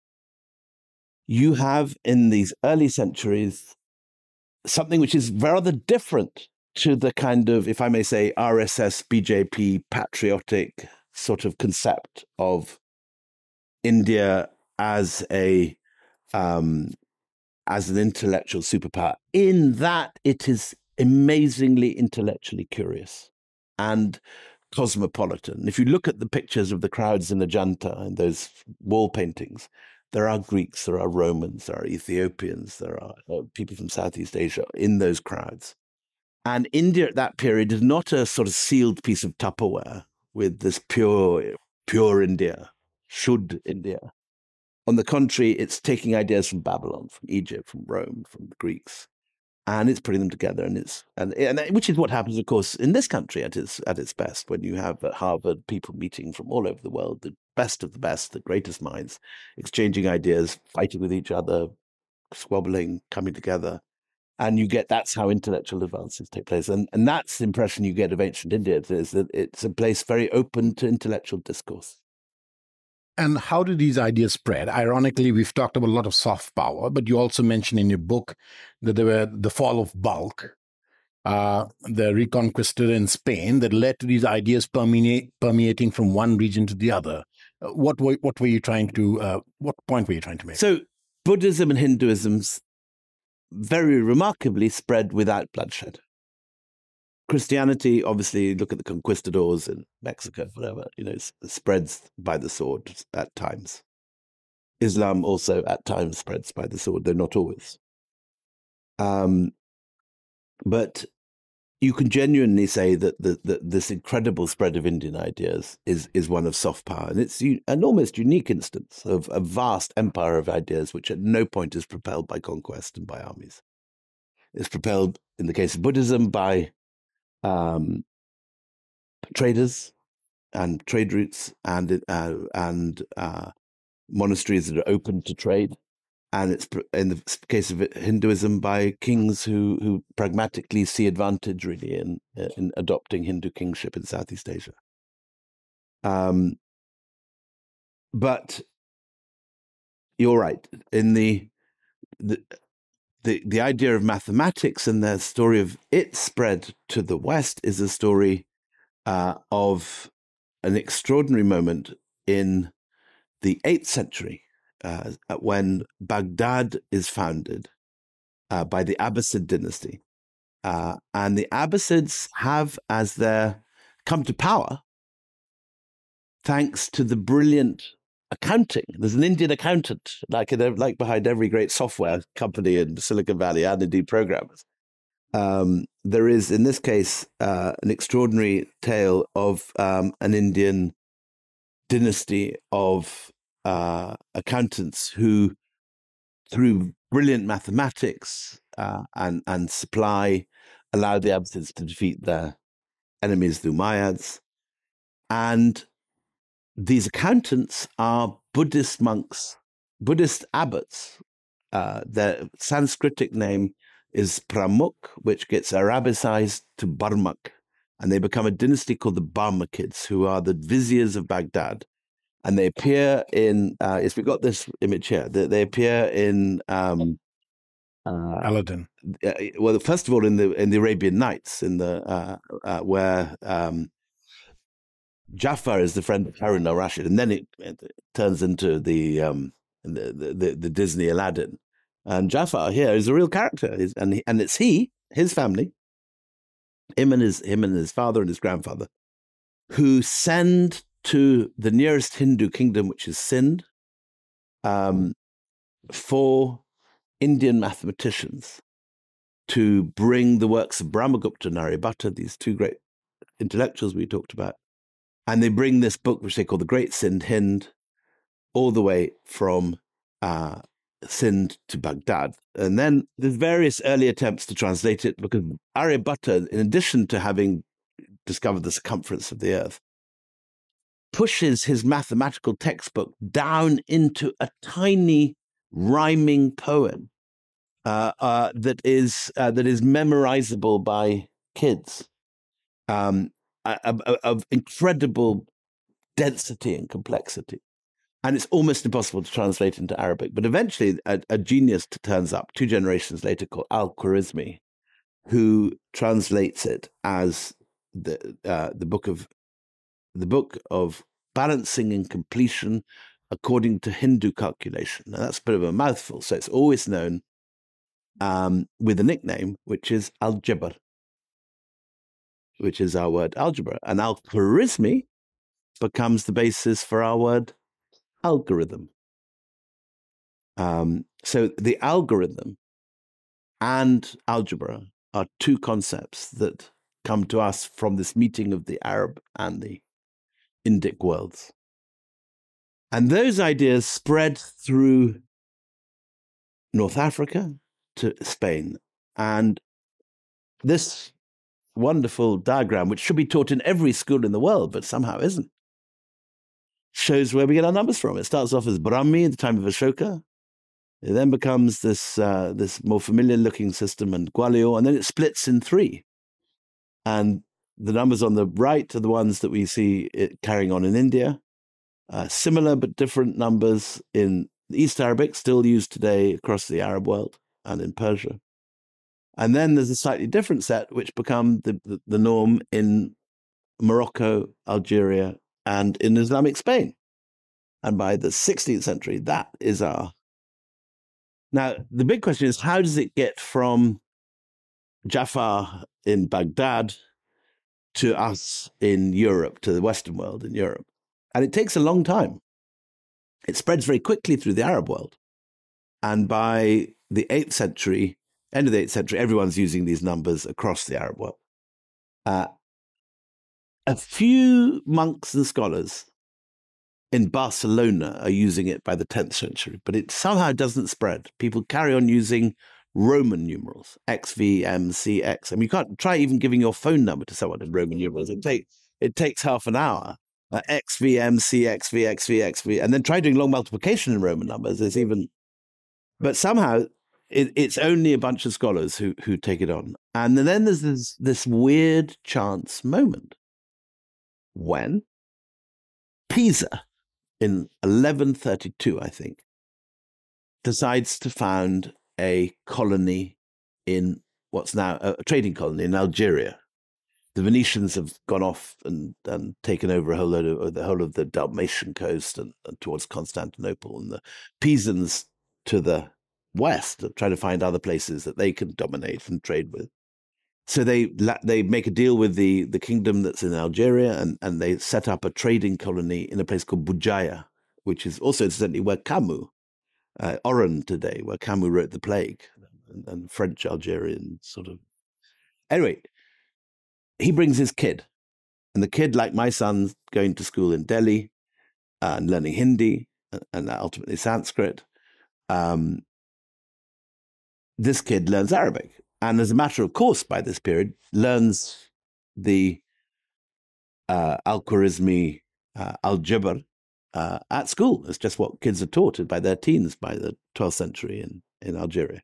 you have in these early centuries something which is rather different to the kind of, if I may say, R S S, B J P, patriotic sort of concept of India as a um, as an intellectual superpower, in that it is amazingly intellectually curious and cosmopolitan. If you look at the pictures of the crowds in Ajanta and those wall paintings, there are Greeks, there are Romans, there are Ethiopians, there are uh, people from Southeast Asia in those crowds. And India at that period is not a sort of sealed piece of Tupperware with this pure, pure India, Shuddh India. On the contrary, it's taking ideas from Babylon, from Egypt, from Rome, from the Greeks, and it's putting them together, and it's and, and which is what happens, of course, in this country at its at its best, when you have at Harvard people meeting from all over the world, the best of the best, the greatest minds, exchanging ideas, fighting with each other, squabbling, coming together, and you get that's how intellectual advances take place, and and that's the impression you get of ancient India, is that it's a place very open to intellectual discourse. And how do these ideas spread? Ironically, we've talked about a lot of soft power, but you also mentioned in your book that there were the fall of bulk, uh, the Reconquista in Spain, that led to these ideas permeate, permeating from one region to the other. Uh, what were what were you trying to? Uh, what point were you trying to make? So Buddhism and Hinduism very remarkably spread without bloodshed. Christianity, obviously, look at the conquistadors in Mexico, whatever, you know, spreads by the sword at times. Islam also at times spreads by the sword, though not always. Um, but you can genuinely say that, the, that this incredible spread of Indian ideas is, is one of soft power. And it's an almost unique instance of a vast empire of ideas, which at no point is propelled by conquest and by armies. It's propelled, in the case of Buddhism, by Um, traders and trade routes and uh, and uh, monasteries that are open to trade, and it's in the case of Hinduism by kings who who pragmatically see advantage really in in adopting Hindu kingship in Southeast Asia. Um, but you're right in the the. The, the idea of mathematics and the story of its spread to the West is a story uh, of an extraordinary moment in the eighth century uh, when Baghdad is founded uh, by the Abbasid dynasty. Uh, and the Abbasids have as their come to power thanks to the brilliant accounting. There's an Indian accountant, like in, like behind every great software company in Silicon Valley, and indeed programmers. Um, there is, in this case, uh, an extraordinary tale of um, an Indian dynasty of uh, accountants who, through brilliant mathematics uh, and and supply, allowed the Abbasids to defeat their enemies, the Umayyads, and these accountants are Buddhist monks, Buddhist abbots. Uh, their Sanskritic name is Pramukh, which gets Arabicized to Barmak. And they become a dynasty called the Barmakids, who are the viziers of Baghdad. And they appear in, uh, yes, we've got this image here. They, they appear in um, Uh, Aladdin. Uh, well, first of all, in the in the Arabian Nights, in the uh, uh, where um, Jafar is the friend of Harun al-Rashid, and then it, it turns into the, um, the, the the Disney Aladdin. And Jafar here is a real character, He's, and he, and it's he, his family, him and his him and his father and his grandfather, who send to the nearest Hindu kingdom, which is Sindh, um, for Indian mathematicians to bring the works of Brahmagupta and Aryabhatta, these two great intellectuals we talked about, and they bring this book, which they call the Great Sindh Hind, all the way from uh, Sindh to Baghdad. And then there's various early attempts to translate it, because Aryabhatta, in addition to having discovered the circumference of the earth, pushes his mathematical textbook down into a tiny rhyming poem uh, uh, that is uh, that is memorizable by kids, um, of, of incredible density and complexity. And it's almost impossible to translate into Arabic. But eventually a, a genius turns up two generations later called Al-Khwarizmi, who translates it as the uh, the book of the book of balancing and completion according to Hindu calculation. Now, that's a bit of a mouthful, so it's always known um, with a nickname, which is Al-Jabr, which is our word algebra. And Al-Khwarizmi becomes the basis for our word algorithm. Um, so the algorithm and algebra are two concepts that come to us from this meeting of the Arab and the Indic worlds. And those ideas spread through North Africa to Spain. And this wonderful diagram, which should be taught in every school in the world, but somehow isn't, shows where we get our numbers from. It starts off as Brahmi at the time of Ashoka. It then becomes this uh, this more familiar-looking system, and Gwalior, and then it splits in three. And the numbers on the right are the ones that we see it carrying on in India. Uh, similar but different numbers in East Arabic, still used today across the Arab world and in Persia. And then there's a slightly different set, which become the, the, the norm in Morocco, Algeria, and in Islamic Spain. And by the sixteenth century, that is our... Now, the big question is, how does it get from Jafar in Baghdad to us in Europe, to the Western world in Europe? And it takes a long time. It spreads very quickly through the Arab world. And by the eighth century, end of the eighth century, everyone's using these numbers across the Arab world. Uh, a few monks and scholars in Barcelona are using it by the tenth century, but it somehow doesn't spread. People carry on using Roman numerals, X, V, M, C, X. I mean, you can't try even giving your phone number to someone in Roman numerals. It, take, it takes half an hour. Uh, X, V, M, C, X, V, X, V, X, V. And then try doing long multiplication in Roman numbers. It's even... But somehow it, it's only a bunch of scholars who, who take it on. And then there's this, this weird chance moment when Pisa, in eleven thirty-two, I think, decides to found a colony in what's now a, a trading colony in Algeria. The Venetians have gone off and, and taken over a whole load of the whole of the Dalmatian coast and, and towards Constantinople, and the Pisans to the west are trying to find other places that they can dominate and trade with. So they they make a deal with the, the kingdom that's in Algeria, and, and they set up a trading colony in a place called Bujaya, which is also incidentally where Camus, uh, Oran today, where Camus wrote The Plague, and, and French Algerian sort of. Anyway, he brings his kid, and the kid, like my son, going to school in Delhi uh, and learning Hindi and ultimately Sanskrit. Um, this kid learns Arabic. And as a matter of course, by this period, learns the uh, Al-Khwarizmi uh, Al-Jabr uh, at school. It's just what kids are taught by their teens by the twelfth century in, in Algeria.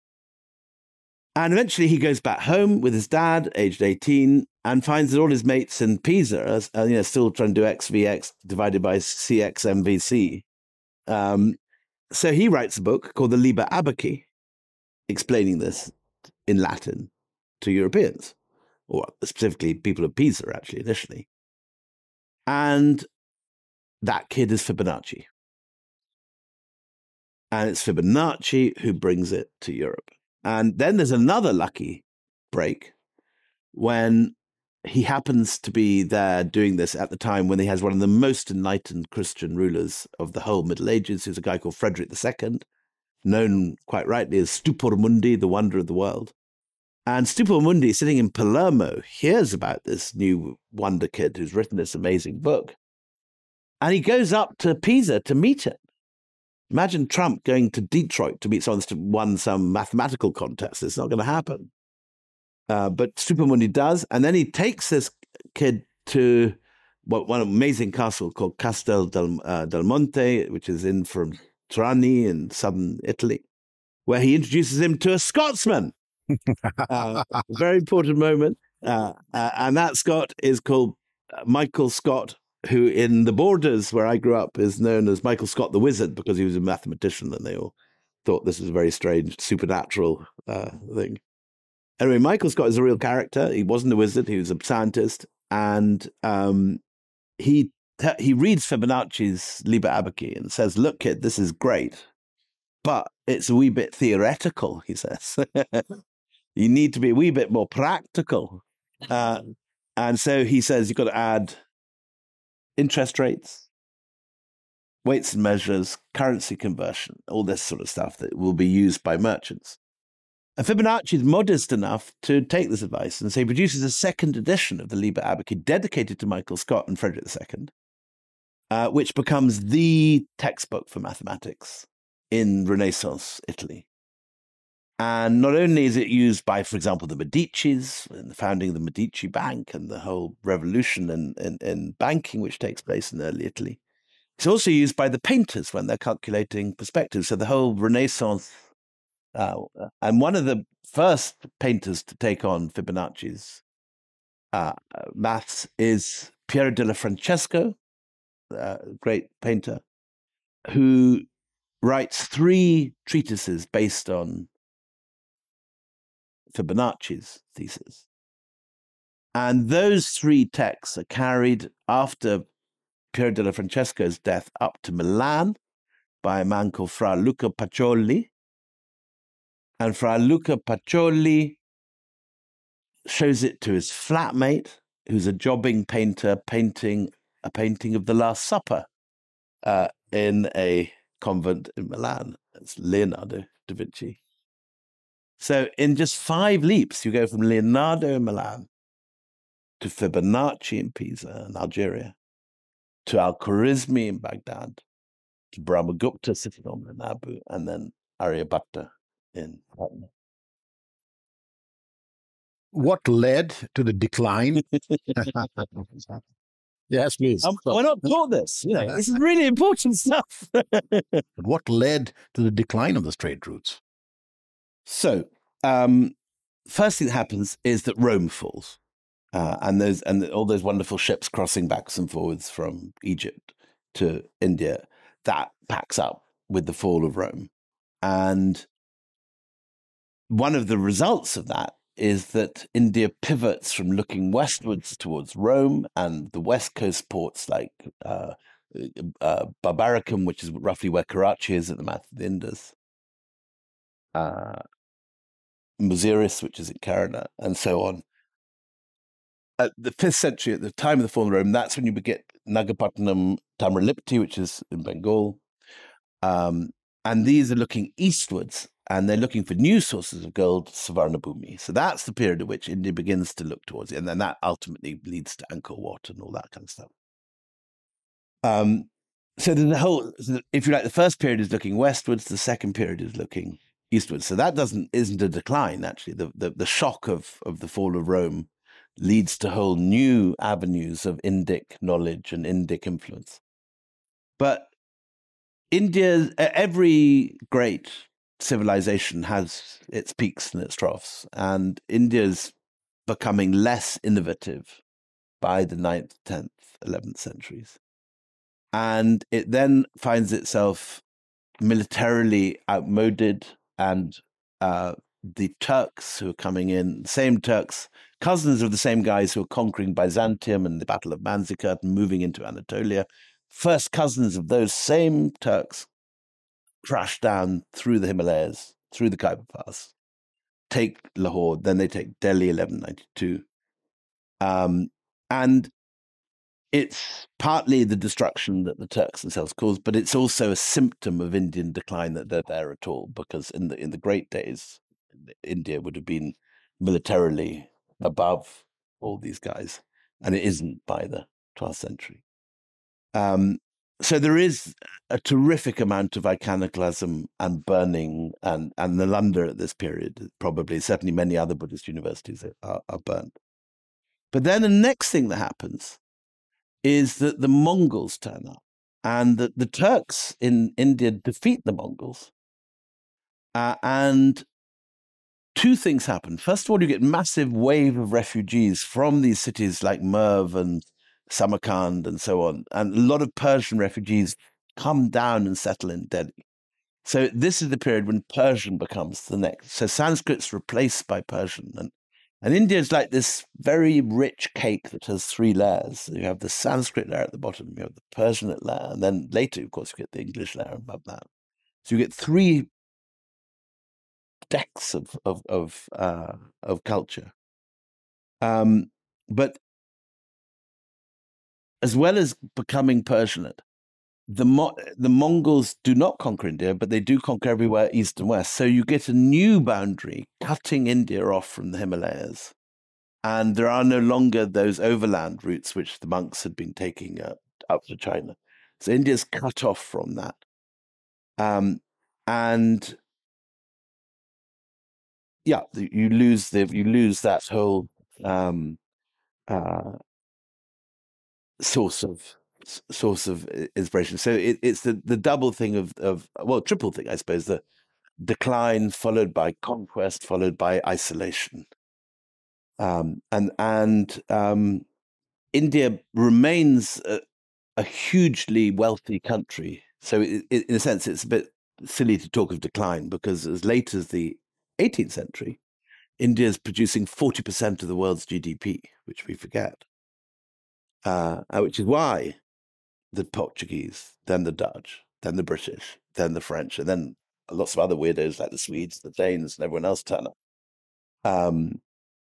And eventually he goes back home with his dad, aged eighteen, and finds that all his mates in Pisa are, are you know, still trying to do X V X divided by C X M V C. Um, so he writes a book called the Liber Abaci, explaining this in Latin to Europeans, or specifically people of Pisa, actually, initially. And that kid is Fibonacci. And it's Fibonacci who brings it to Europe. And then there's another lucky break when he happens to be there doing this at the time when he has one of the most enlightened Christian rulers of the whole Middle Ages, who's a guy called Frederick the Second, known quite rightly as Stupor Mundi, the wonder of the world. And Stupor Mundi, sitting in Palermo, hears about this new wonder kid who's written this amazing book. And he goes up to Pisa to meet him. Imagine Trump going to Detroit to meet someone who's won some mathematical contest. It's not going to happen. Uh, but Stupor Mundi does. And then he takes this kid to what, one amazing castle called Castel del, uh, del Monte, which is in from Trani in southern Italy, where he introduces him to a Scotsman. uh, a very important moment. Uh, uh, and that Scot is called Michael Scott, who in the Borders, where I grew up, is known as Michael Scott the Wizard because he was a mathematician and they all thought this was a very strange supernatural uh, thing. Anyway, Michael Scott is a real character. He wasn't a wizard. He was a scientist. And um, he he reads Fibonacci's Liber Abaci and says, look, kid, this is great, but it's a wee bit theoretical, he says. You need to be a wee bit more practical. Uh, and so he says you've got to add interest rates, weights and measures, currency conversion, all this sort of stuff that will be used by merchants. And Fibonacci is modest enough to take this advice, and so he produces a second edition of the Liber Abaci dedicated to Michael Scott and Frederick the Second, uh, which becomes the textbook for mathematics in Renaissance Italy. And not only is it used by, for example, the Medicis and the founding of the Medici Bank and the whole revolution in, in, in banking which takes place in early Italy, it's also used by the painters when they're calculating perspectives. So the whole Renaissance, uh, and one of the first painters to take on Fibonacci's uh, maths is Piero della Francesco, a great painter, who writes three treatises based on Fibonacci's thesis. And those three texts are carried after Piero della Francesco's death up to Milan by a man called Fra Luca Pacioli. And Fra Luca Pacioli shows it to his flatmate, who's a jobbing painter, painting a painting of the Last Supper uh, in a convent in Milan. It's Leonardo da Vinci. So in just five leaps, you go from Leonardo in Milan to Fibonacci in Pisa in Algeria, to Al-Khwarizmi in Baghdad, to Brahmagupta sitting on the Nabu, and then Aryabhatta in Patna. What led to the decline? Yes, please. Um, why not taught this? You know, this is really important stuff. But what led to the decline of the trade routes? So, um, first thing that happens is that Rome falls, uh, and those and all those wonderful ships crossing backs and forwards from Egypt to India, that packs up with the fall of Rome. And one of the results of that is that India pivots from looking westwards towards Rome and the west coast ports like uh, uh, Babaricum, which is roughly where Karachi is at the mouth of the Indus, uh, Muziris, which is in Kerala, and so on. At the fifth century, at the time of the fall of Rome, that's when you get Nagapattinam Tamralipti, which is in Bengal. Um, and these are looking eastwards, and they're looking for new sources of gold, Savarnabhumi. So that's the period at which India begins to look towards it. And then that ultimately leads to Angkor Wat and all that kind of stuff. Um, so the whole, if you like, the first period is looking westwards, the second period is looking eastwards. So that doesn't isn't a decline, actually. The, the, the shock of, of the fall of Rome leads to whole new avenues of Indic knowledge and Indic influence. But India, every great civilization has its peaks and its troughs, and India's becoming less innovative by the ninth, tenth, eleventh centuries. And it then finds itself militarily outmoded and uh, the Turks who are coming in, same Turks, cousins of the same guys who are conquering Byzantium and the Battle of Manzikert and moving into Anatolia, first cousins of those same Turks, crash down through the Himalayas, through the Khyber Pass, take Lahore, then they take Delhi, eleven ninety-two. Um, and it's partly the destruction that the Turks themselves caused, but it's also a symptom of Indian decline that they're there at all, because in the in the great days, India would have been militarily above all these guys, and it isn't by the twelfth century. Um, so there is a terrific amount of iconoclasm and burning, and, and Nalanda at this period, probably, certainly many other Buddhist universities are, are burned. But then the next thing that happens is that the Mongols turn up, and that the Turks in India defeat the Mongols. Uh, and two things happen. First of all, you get massive wave of refugees from these cities like Merv and Samarkand and so on. And a lot of Persian refugees come down and settle in Delhi. So this is the period when Persian becomes the next. So Sanskrit's replaced by Persian. And, and India is like this very rich cake that has three layers. You have the Sanskrit layer at the bottom, you have the Persian layer, and then later, of course, you get the English layer above that. So you get three decks of of of, uh, of culture. Um, but as well as becoming Persianate, the Mo- the Mongols do not conquer India, but they do conquer everywhere east and west. So you get a new boundary cutting India off from the Himalayas, and there are no longer those overland routes which the monks had been taking uh, up to China. So India's cut off from that, um, and yeah, you lose the you lose that whole um, uh, source of source of inspiration. So it, it's the, the double thing of of well, triple thing, I suppose: the decline followed by conquest, followed by isolation, um, and and um, India remains a, a hugely wealthy country. So it, it, in a sense, it's a bit silly to talk of decline, because as late as the eighteenth century, India is producing forty percent of the world's G D P, which we forget, uh, which is why the Portuguese, then the Dutch, then the British, then the French, and then lots of other weirdos like the Swedes, the Danes, and everyone else turn up. Um,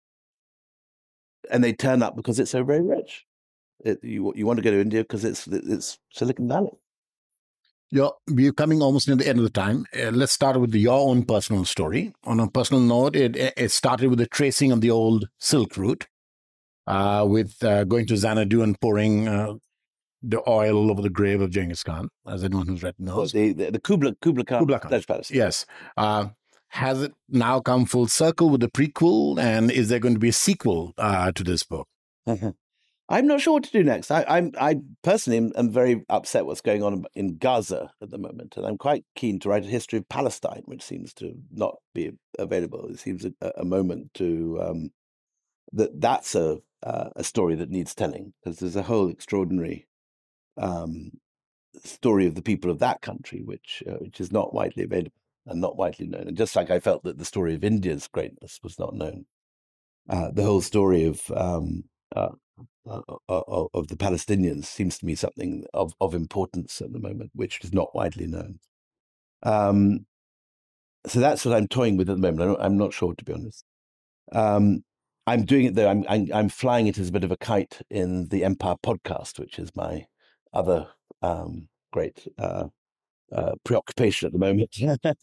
and they turn up because it's so very rich. It, you you want to go to India because it's it's Silicon Valley. You're, we're coming almost near the end of the time. Uh, let's start with the, your own personal story. On a personal note, it, it started with the tracing of the old Silk Route, uh, with uh, going to Xanadu and pouring uh, the oil over the grave of Genghis Khan, as anyone who's read knows. Well, the, the, the Kubla, Kubla Khan, Kubla Khan. Palace. Yes. Uh, has it now come full circle with the prequel, and is there going to be a sequel uh, to this book? I'm not sure what to do next. I, I'm, I personally am, am very upset what's going on in Gaza at the moment, and I'm quite keen to write a history of Palestine, which seems to not be available. It seems a, a moment to um, that that's a uh, a story that needs telling, because there's a whole extraordinary um, story of the people of that country, which uh, which is not widely available and not widely known. And just like I felt that the story of India's greatness was not known, uh, the whole story of um, uh, Uh, of, of the Palestinians seems to me something of, of importance at the moment, which is not widely known. Um, so that's what I'm toying with at the moment. I'm not sure, to be honest. Um, I'm doing it though. I'm, I'm I'm flying it as a bit of a kite in the Empire podcast, which is my other um, great uh, uh, preoccupation at the moment.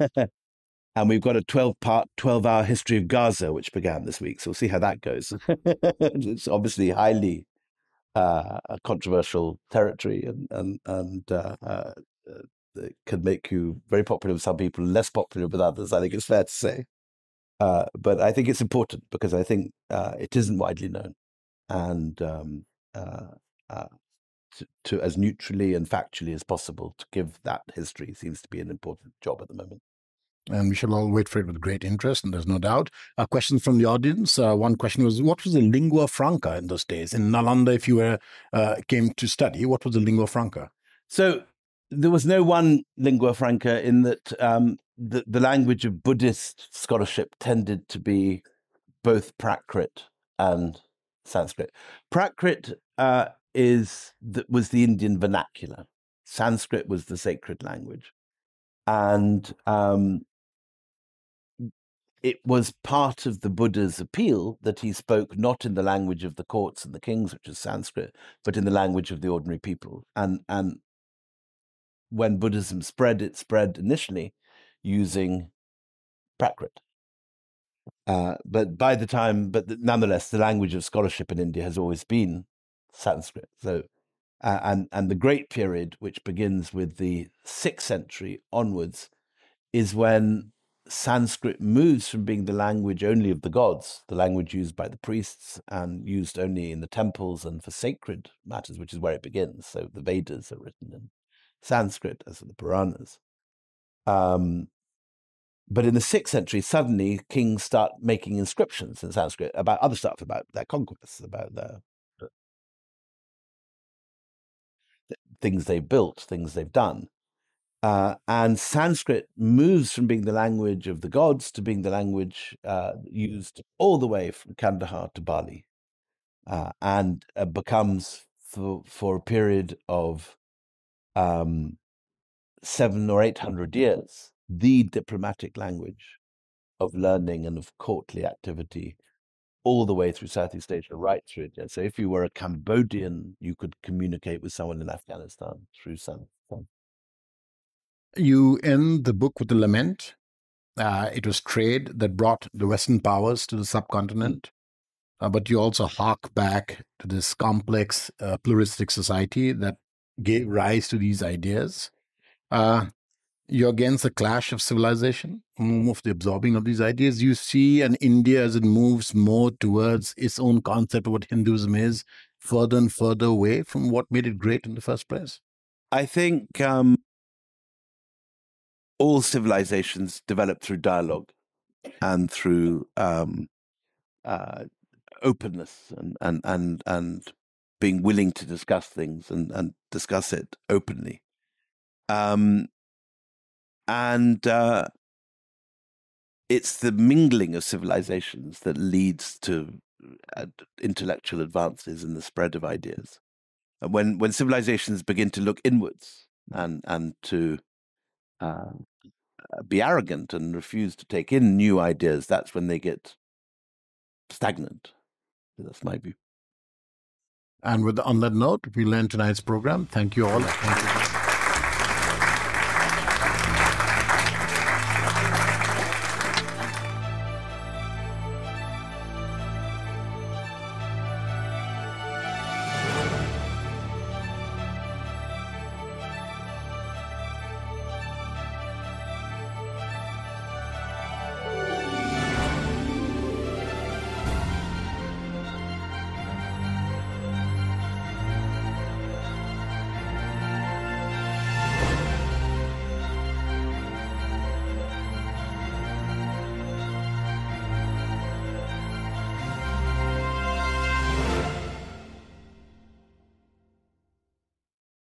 And we've got a twelve-part, twelve-hour history of Gaza, which began this week. So we'll see how that goes. It's obviously highly uh, a controversial territory, and and and uh, uh, it can make you very popular with some people, less popular with others. I think it's fair to say. Uh, but I think it's important because I think uh, it isn't widely known, and um, uh, uh, to, to as neutrally and factually as possible to give that history seems to be an important job at the moment. And we shall all wait for it with great interest, and there's no doubt. A question from the audience. Uh, one question was, what was the lingua franca in those days? In Nalanda, if you were uh, came to study, what was the lingua franca? So there was no one lingua franca in that um, the, the language of Buddhist scholarship tended to be both Prakrit and Sanskrit. Prakrit uh, is the, was the Indian vernacular. Sanskrit was the sacred language. And um, it was part of the Buddha's appeal that he spoke not in the language of the courts and the kings, which is Sanskrit, but in the language of the ordinary people. And, and when Buddhism spread, it spread initially using Prakrit. Uh, but by the time, but the, nonetheless, the language of scholarship in India has always been Sanskrit. So, uh, and and the great period, which begins with the sixth century onwards, is when Sanskrit moves from being the language only of the gods, the language used by the priests and used only in the temples and for sacred matters, which is where it begins. So the Vedas are written in Sanskrit, as are the Puranas. Um, But in the sixth century, suddenly kings start making inscriptions in Sanskrit about other stuff, about their conquests, about their things they've built, things they've done. Uh, and Sanskrit moves from being the language of the gods to being the language uh, used all the way from Kandahar to Bali, uh, and uh, becomes, for, for a period of um, seven or eight hundred years, the diplomatic language of learning and of courtly activity all the way through Southeast Asia, right through India. So if you were a Cambodian, you could communicate with someone in Afghanistan through Sanskrit. You end the book with a lament. Uh, it was trade that brought the Western powers to the subcontinent. Uh, but you also hark back to this complex, uh, pluralistic society that gave rise to these ideas. Uh, you're against the clash of civilization, of the absorbing of these ideas. You see an India as it moves more towards its own concept of what Hinduism is, further and further away from what made it great in the first place. I think um, all civilizations develop through dialogue and through um, uh, openness and, and, and, and being willing to discuss things and, and discuss it openly. Um, and uh, it's the mingling of civilizations that leads to uh, intellectual advances and the spread of ideas. And when when civilizations begin to look inwards and and to uh, be arrogant and refuse to take in new ideas, that's when they get stagnant. That's my view. And with on that note, we end tonight's program. Thank you all. Thank you.